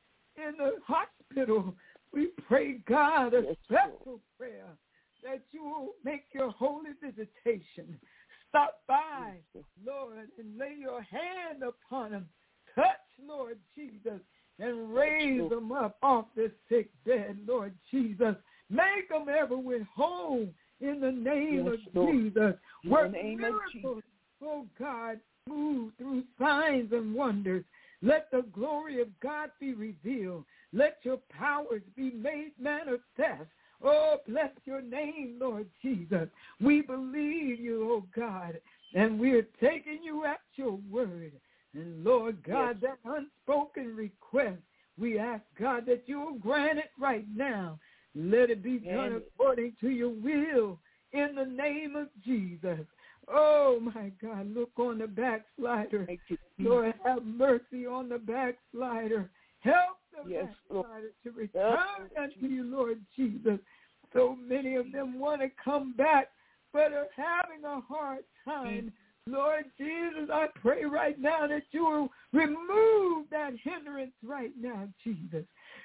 in the hospital. We pray, God, a yes. special prayer that you will make your holy visitation. Stop by, yes. Lord, and lay your hand upon them. Touch, Lord Jesus, and raise yes. them up off this sick bed, Lord Jesus. Make them everywhere whole in the name yes, of Lord. Jesus. Work in the name miracles of Jesus. oh God, move through signs and wonders. Let the glory of God be revealed. Let your powers be made manifest. Oh, bless your name, Lord Jesus. We believe you, oh God, and we're taking you at your word. And Lord God, yes. that unspoken request, we ask, God, that you'll grant it right now. Let it be done yes. according to your will in the name of Jesus. Oh, my God, look on the backslider. Lord, have mercy on the backslider. Help the yes, backslider Lord. to return yes. unto you, Lord Jesus. So many of them want to come back, but are having a hard time. Lord Jesus, I pray right now that you will remove that hindrance right now, Jesus.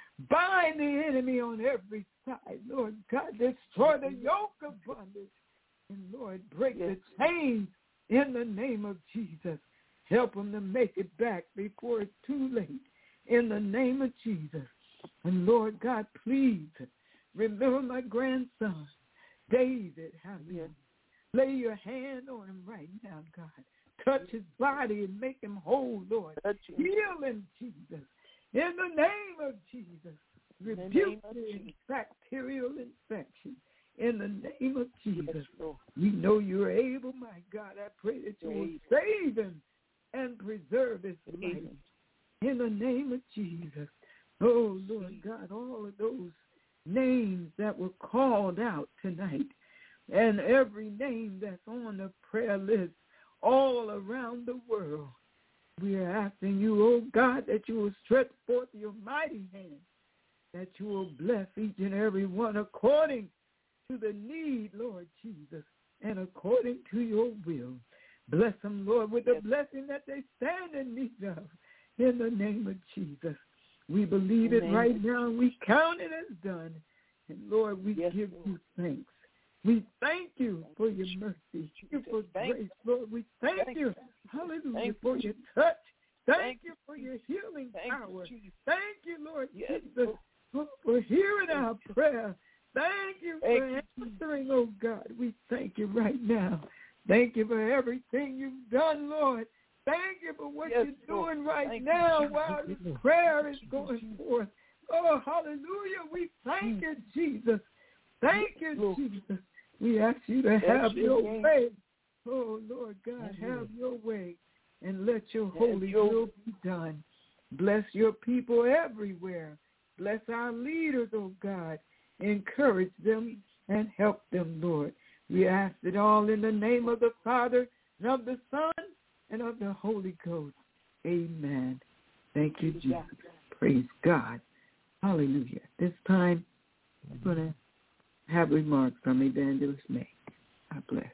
Bind the enemy on every side, Lord God. Destroy the yoke of bondage. And, Lord, break yes. the chains in the name of Jesus. Help them to make it back before it's too late in the name of Jesus. And, Lord God, please remember my grandson, David. Yes. Lay your hand on him right now, God. Touch his body and make him whole, Lord. Heal him, Jesus. In the name of Jesus. Rebuke the, the bacterial infection. In the name of Jesus. Yes, we know you're able, my God. I pray that you will save him and preserve his life. In the name of Jesus. Oh, Lord God, all of those names that were called out tonight, and every name that's on the prayer list all around the world, we are asking you, oh God, that you will stretch forth your mighty hand, that you will bless each and every one according to the need, Lord Jesus, and according to your will. Bless them, Lord, with the blessing that they stand in need of, in the name of Jesus. We believe Amen. it right now, and we count it as done. And, Lord, we yes, give Lord. you thanks. We thank you for your mercy, thank you for thank grace, Lord. We thank, thank you, hallelujah, thank for your touch. Thank, thank you for your healing thank power. You, thank you, Lord yes, Jesus, Lord. for hearing thank our you. prayer. Thank you thank for answering, oh God. We thank you right now. Thank you for everything you've done, Lord. Thank you for what yes, you're Lord. doing right thank now you. while this prayer is going forth. Oh, hallelujah. We thank you, Jesus. Thank you, Lord. Jesus. We ask you to have your way. Oh, Lord God, have your way and let your holy will be done. Bless your people everywhere. Bless our leaders, oh God. Encourage them and help them, Lord. We ask it all in the name of the Father and of the Son and of the Holy Ghost. Amen. Thank you, Jesus. Praise God. Hallelujah. This time, I'm going to have remarks from Evangelist May. God bless.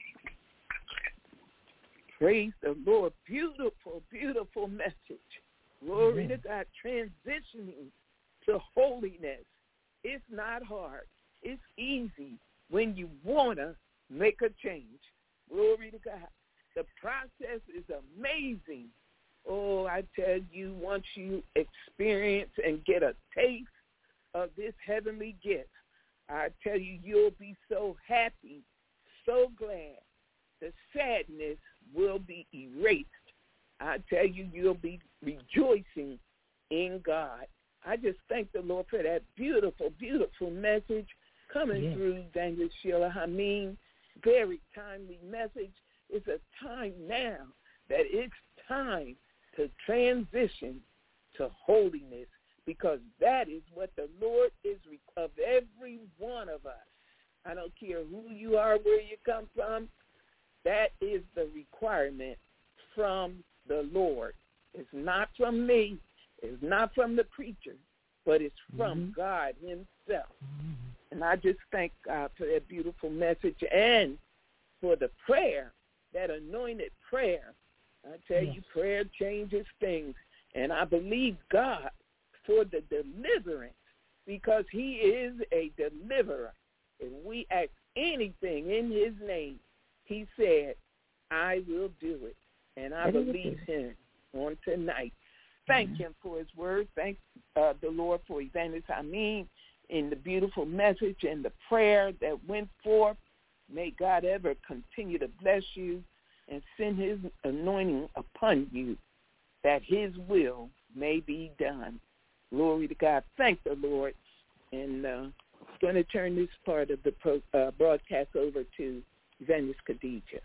Praise the Lord. Beautiful, beautiful message. Glory Amen. to God. Transitioning to holiness. It's not hard. It's easy when you want to make a change. Glory to God. The process is amazing. Oh, I tell you, once you experience and get a taste of this heavenly gift, I tell you, you'll be so happy, so glad. The sadness will be erased. I tell you, you'll be rejoicing in God. I just thank the Lord for that beautiful, beautiful message coming yes. through Daniel Sheila Hameen. Very timely message. It's a time now that it's time to transition to holiness, because that is what the Lord is of every one of us. I don't care who you are, where you come from. That is the requirement from the Lord. It's not from me. It's not from the preacher, but it's from mm-hmm. God himself. Mm-hmm. And I just thank God for that beautiful message and for the prayer, that anointed prayer. I tell yes. you, prayer changes things. And I believe God for the deliverance, because he is a deliverer. If we ask anything in his name, he said, I will do it. And I believe him on tonight. Thank mm-hmm. him for his word. Thank uh, the Lord for Evangelist Hameen in the beautiful message and the prayer that went forth. May God ever continue to bless you and send his anointing upon you, that his will may be done. Glory to God. Thank the Lord. And uh, I'm going to turn this part of the pro, uh, broadcast over to Evangelist Khadijah.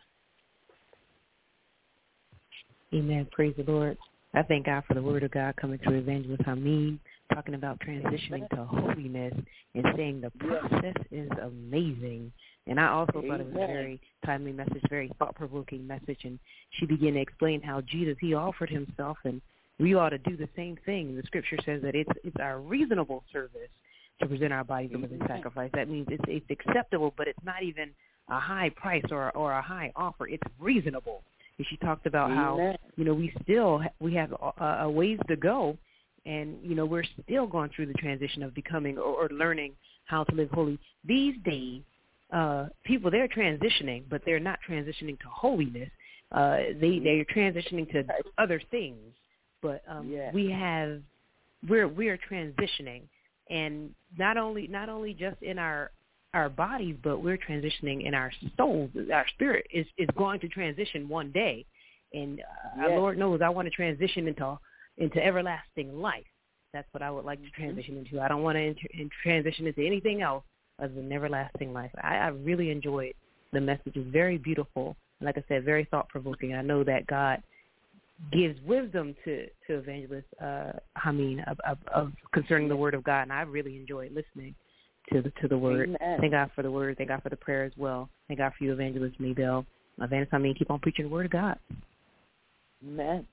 Amen. Praise the Lord. I thank God for the word of God coming through Evangelist Hameen, talking about transitioning to holiness and saying the process is amazing. And I also Amen. Thought it was a very timely message, very thought-provoking message. And she began to explain how Jesus, he offered himself, and we ought to do the same thing. The scripture says that it's it's our reasonable service to present our bodies a living sacrifice. That means it's it's acceptable, but it's not even a high price or or a high offer. It's reasonable. And she talked about Amen. How, you know, we still we have a, a ways to go, and, you know, we're still going through the transition of becoming or, or learning how to live holy. These days, uh, people, they're transitioning, but they're not transitioning to holiness. Uh, they, they're transitioning to other things. But um, yes. we have, we're we're transitioning, and not only not only just in our our bodies, but we're transitioning in our souls. Our spirit is, is going to transition one day, and uh, yes. our Lord knows I want to transition into into everlasting life. That's what I would like to transition into. I don't want to inter- in transition into anything else other than everlasting life. I, I really enjoyed the message. It's very beautiful. Like I said, very thought-provoking. I know that God gives wisdom to, to Evangelist uh, Hameen of, of, of concerning the Word of God, and I really enjoyed listening to the to the Word. Amen. Thank God for the Word. Thank God for the prayer as well. Thank God for you, Evangelist Maybell. Evangelist Hameen, keep on preaching the Word of God. Amen.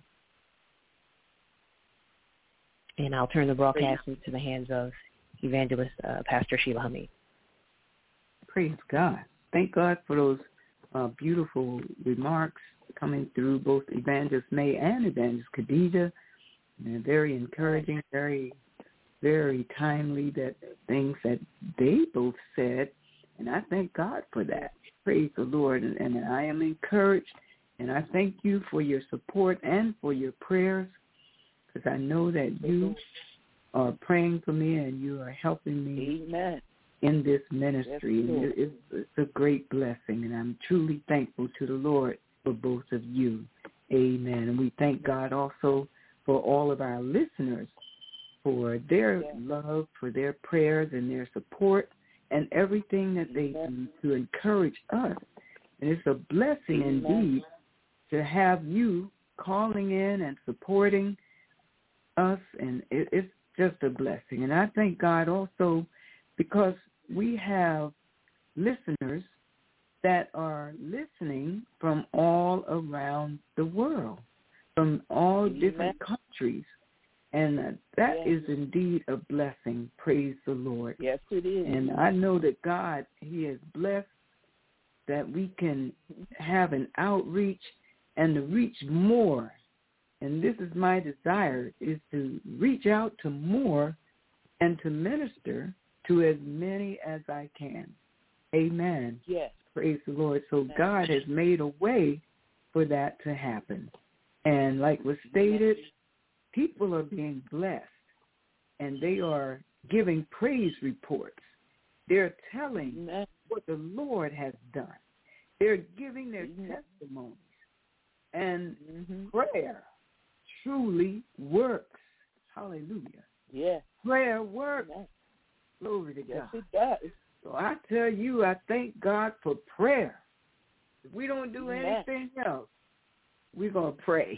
And I'll turn the broadcast into the hands of Evangelist uh, Pastor Sheila Hameen. Praise God. Thank God for those uh, beautiful remarks coming through both Evangelist May and Evangelist Khadijah. They're very encouraging, very, very timely, that things that they both said, and I thank God for that. Praise the Lord, and, and I am encouraged, and I thank you for your support and for your prayers, because I know that you are praying for me and you are helping me Amen. in this ministry. Yes, and it's, it's a great blessing, and I'm truly thankful to the Lord for both of you. Amen. And we thank God also for all of our listeners, for their yes. love, for their prayers and their support and everything that they yes. do to encourage us. And it's a blessing Amen. Indeed to have you calling in and supporting us, and it, it's just a blessing. And I thank God also because we have listeners that are listening from all around the world, from all Amen. Different countries. And uh, that yes. is indeed a blessing. Praise the Lord. Yes, it is. And I know that God, he has blessed that we can have an outreach and to reach more. And this is my desire, is to reach out to more and to minister to as many as I can. Amen. Yes. Praise the Lord. So God has made a way for that to happen. And like was stated, people are being blessed, and they are giving praise reports. They're telling Amen. What the Lord has done. They're giving their Amen. Testimonies. And mm-hmm. prayer truly works. Hallelujah. Yes. Prayer works. Yes. Glory to yes, God. It does. So I tell you, I thank God for prayer. If we don't do Amen. Anything else, we're going to pray.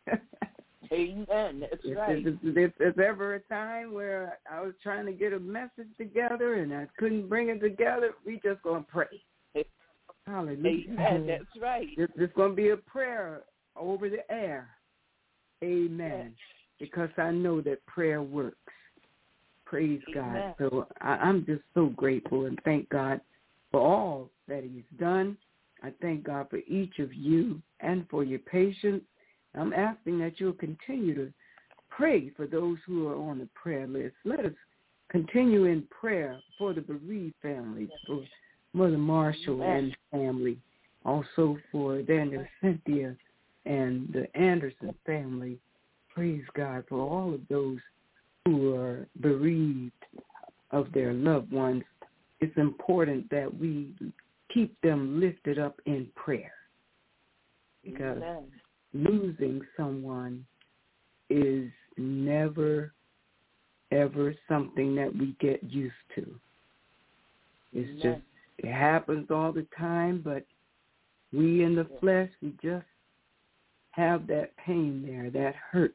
Amen. That's if, right. If, if there's ever a time where I was trying to get a message together and I couldn't bring it together, we just going to pray. Hallelujah. Amen. That's right. It's, it's going to be a prayer over the air. Amen. Yes. Because I know that prayer works. Praise Amen. God. So I, I'm just so grateful and thank God for all that he's done. I thank God for each of you and for your patience. I'm asking that you'll continue to pray for those who are on the prayer list. Let us continue in prayer for the bereaved families, for Mother Marshall Amen. And family, also for Daniel Cynthia and the Anderson family. Praise God for all of those who are bereaved of their loved ones. It's important that we keep them lifted up in prayer. because Amen. losing someone is never, ever something that we get used to. It's Amen. just, it happens all the time, but we in the flesh, we just have that pain there, that hurt.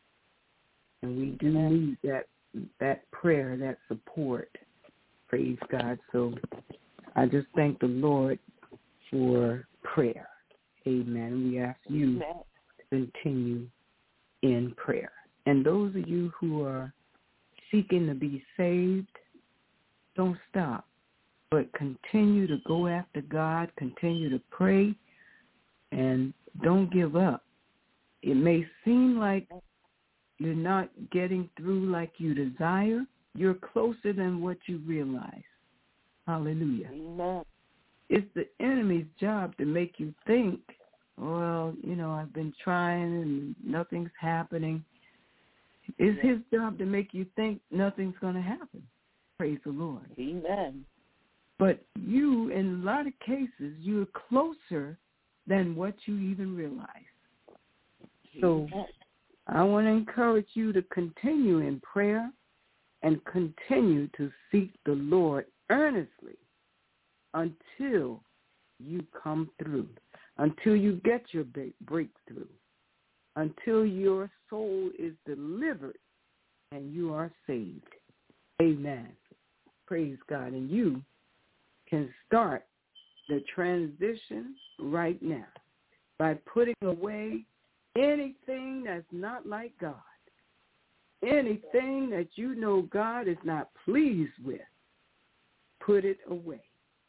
And we do Amen. need that that prayer, that support. Praise God. So I just thank the Lord for prayer. Amen. We ask you Amen. to continue in prayer. And those of you who are seeking to be saved, don't stop, but continue to go after God, continue to pray, and don't give up. It may seem like you're not getting through like you desire. You're closer than what you realize. Hallelujah. Amen. It's the enemy's job to make you think, well, you know, I've been trying and nothing's happening. It's his job to make you think nothing's going to happen. Praise the Lord. Amen. But you, in a lot of cases, you're closer than what you even realize. So Amen. I want to encourage you to continue in prayer and continue to seek the Lord earnestly until you come through, until you get your breakthrough, until your soul is delivered and you are saved. Amen. Praise God. And you can start the transition right now by putting away anything that's not like God, anything that you know God is not pleased with. Put it away.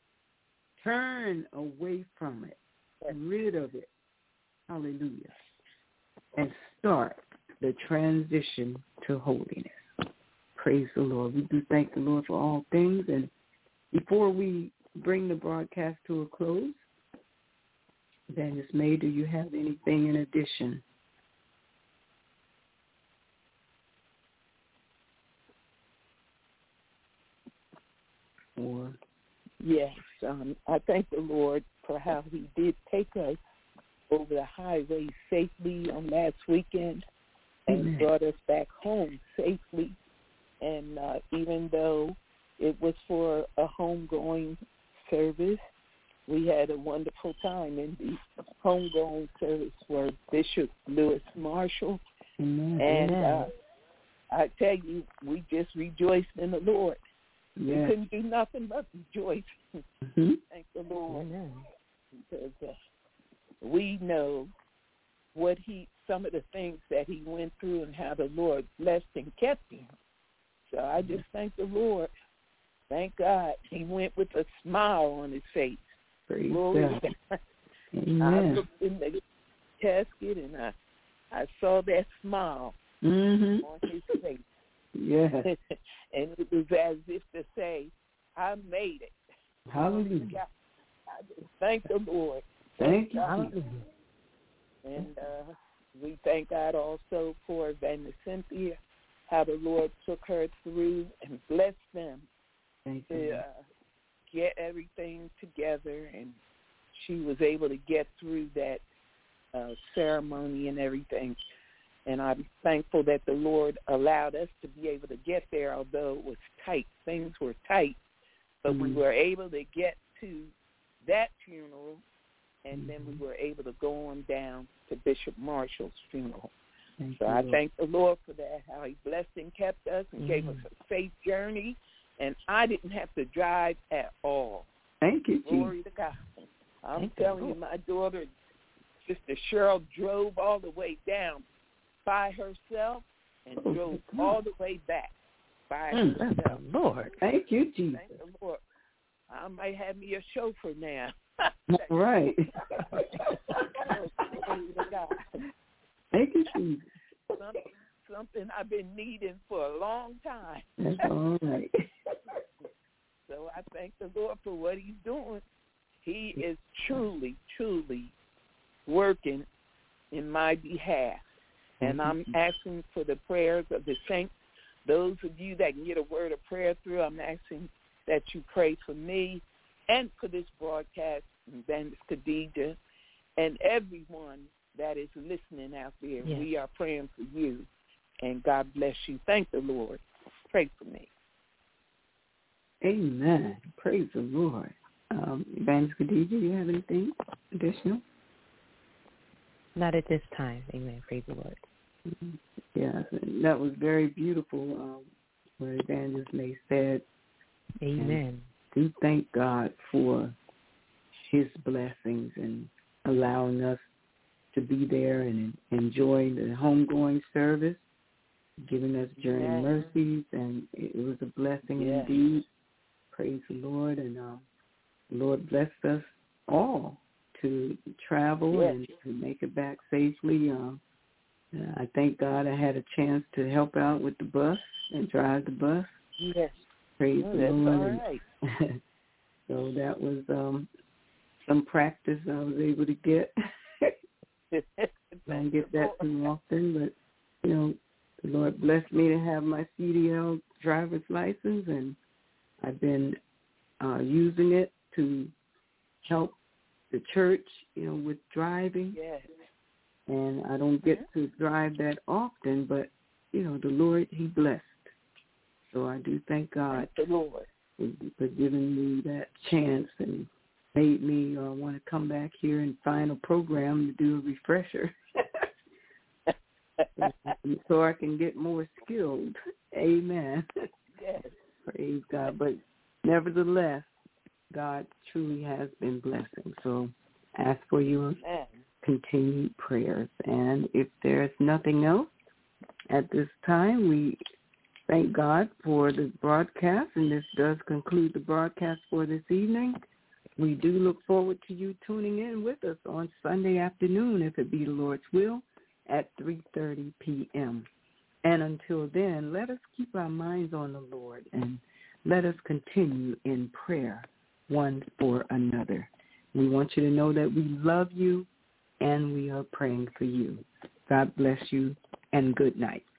Turn away from it. Rid of it. Hallelujah. And start the transition to holiness. Praise the Lord. We do thank the Lord for all things. And before we bring the broadcast to a close, Evangelist May, do you have anything in addition? Or Yes, um, I thank the Lord for how he did take us over the highway safely on last weekend and Amen. brought us back home safely. And uh, even though it was for a homegoing service, we had a wonderful time in the homegoing service for Bishop Lewis Marshall. Amen. And Amen. uh, I tell you, we just rejoiced in the Lord. Yes. We couldn't do nothing but rejoice. Mm-hmm. Thank the Lord. Amen. Because uh, we know what he, some of the things that he went through and how the Lord blessed and kept him. So I just thank the Lord. Thank God he went with a smile on his face. Praise Glory God. to God. I Amen. looked in the casket and I, I saw that smile Mm-hmm. on his face. Yes. And it was as if to say, I made it. Hallelujah. God, I just thank the Lord. Thank you. God. Jesus. And uh, we thank God also for Evangelist Cynthia, how the Lord took her through and blessed them Thank you. to uh, get everything together, and she was able to get through that uh, ceremony and everything. And I'm thankful that the Lord allowed us to be able to get there, although it was tight. Things were tight, but mm-hmm. we were able to get to that funeral, and mm-hmm. then we were able to go on down to Bishop Marshall's funeral. Thank so you, I Lord. thank the Lord for that, how he blessed and kept us and mm-hmm. gave us a safe journey, and I didn't have to drive at all. Thank you, Glory Jesus. to God. I'm Thank telling you, you, my daughter, Sister Cheryl, drove all the way down by herself and oh, drove all the way back by mm, herself. Lord. Thank you, Jesus. Thank the Lord. I might have me a chauffeur now. Right. Thank you, Jesus. Something, something I've been needing for a long time. That's all right. So I thank the Lord for what he's doing. He is truly, truly working in my behalf. And I'm asking for the prayers of the saints. Those of you that can get a word of prayer through, I'm asking that you pray for me and for this broadcast, Evangelist Khadijah, and everyone that is listening out there. Yes. We are praying for you, and God bless you. Thank the Lord. Pray for me. Amen. Praise the Lord. Um, Evangelist Khadijah, do you have anything additional? Not at this time. Amen. Praise the Lord. Mm-hmm. Yes, that was very beautiful, um, what Evangelist May said. Amen. And we thank God for his blessings and allowing us to be there and enjoy the homegoing service, giving us journey Yes. mercies, and it was a blessing Yes. indeed. Praise the Lord, and um, the Lord blessed us all to travel Yes. and to make it back safely. Um, I thank God I had a chance to help out with the bus and drive the bus. Yes. Praise Oh, the that's Lord. all right. So that was um, some practice I was able to get. I don't get that too often, but, you know, the Lord blessed me to have my C D L driver's license, and I've been uh, using it to help the church, you know, with driving. Yes. And I don't get to drive that often, but, you know, the Lord, he blessed. So I do thank God Thank the Lord. for, for giving me that chance and made me uh, want to come back here and find a program to do a refresher. So I can get more skilled. Amen. Yes. Praise God. But nevertheless, God truly has been blessing. So ask for your Amen. continued prayers. And if there's nothing else at this time, we thank God for the broadcast, and this does conclude the broadcast for this evening. We do look forward to you tuning in with us on Sunday afternoon, if it be the Lord's will, at three thirty p.m. And until then, let us keep our minds on the Lord and let us continue in prayer one for another. We want you to know that we love you and we are praying for you. God bless you and good night.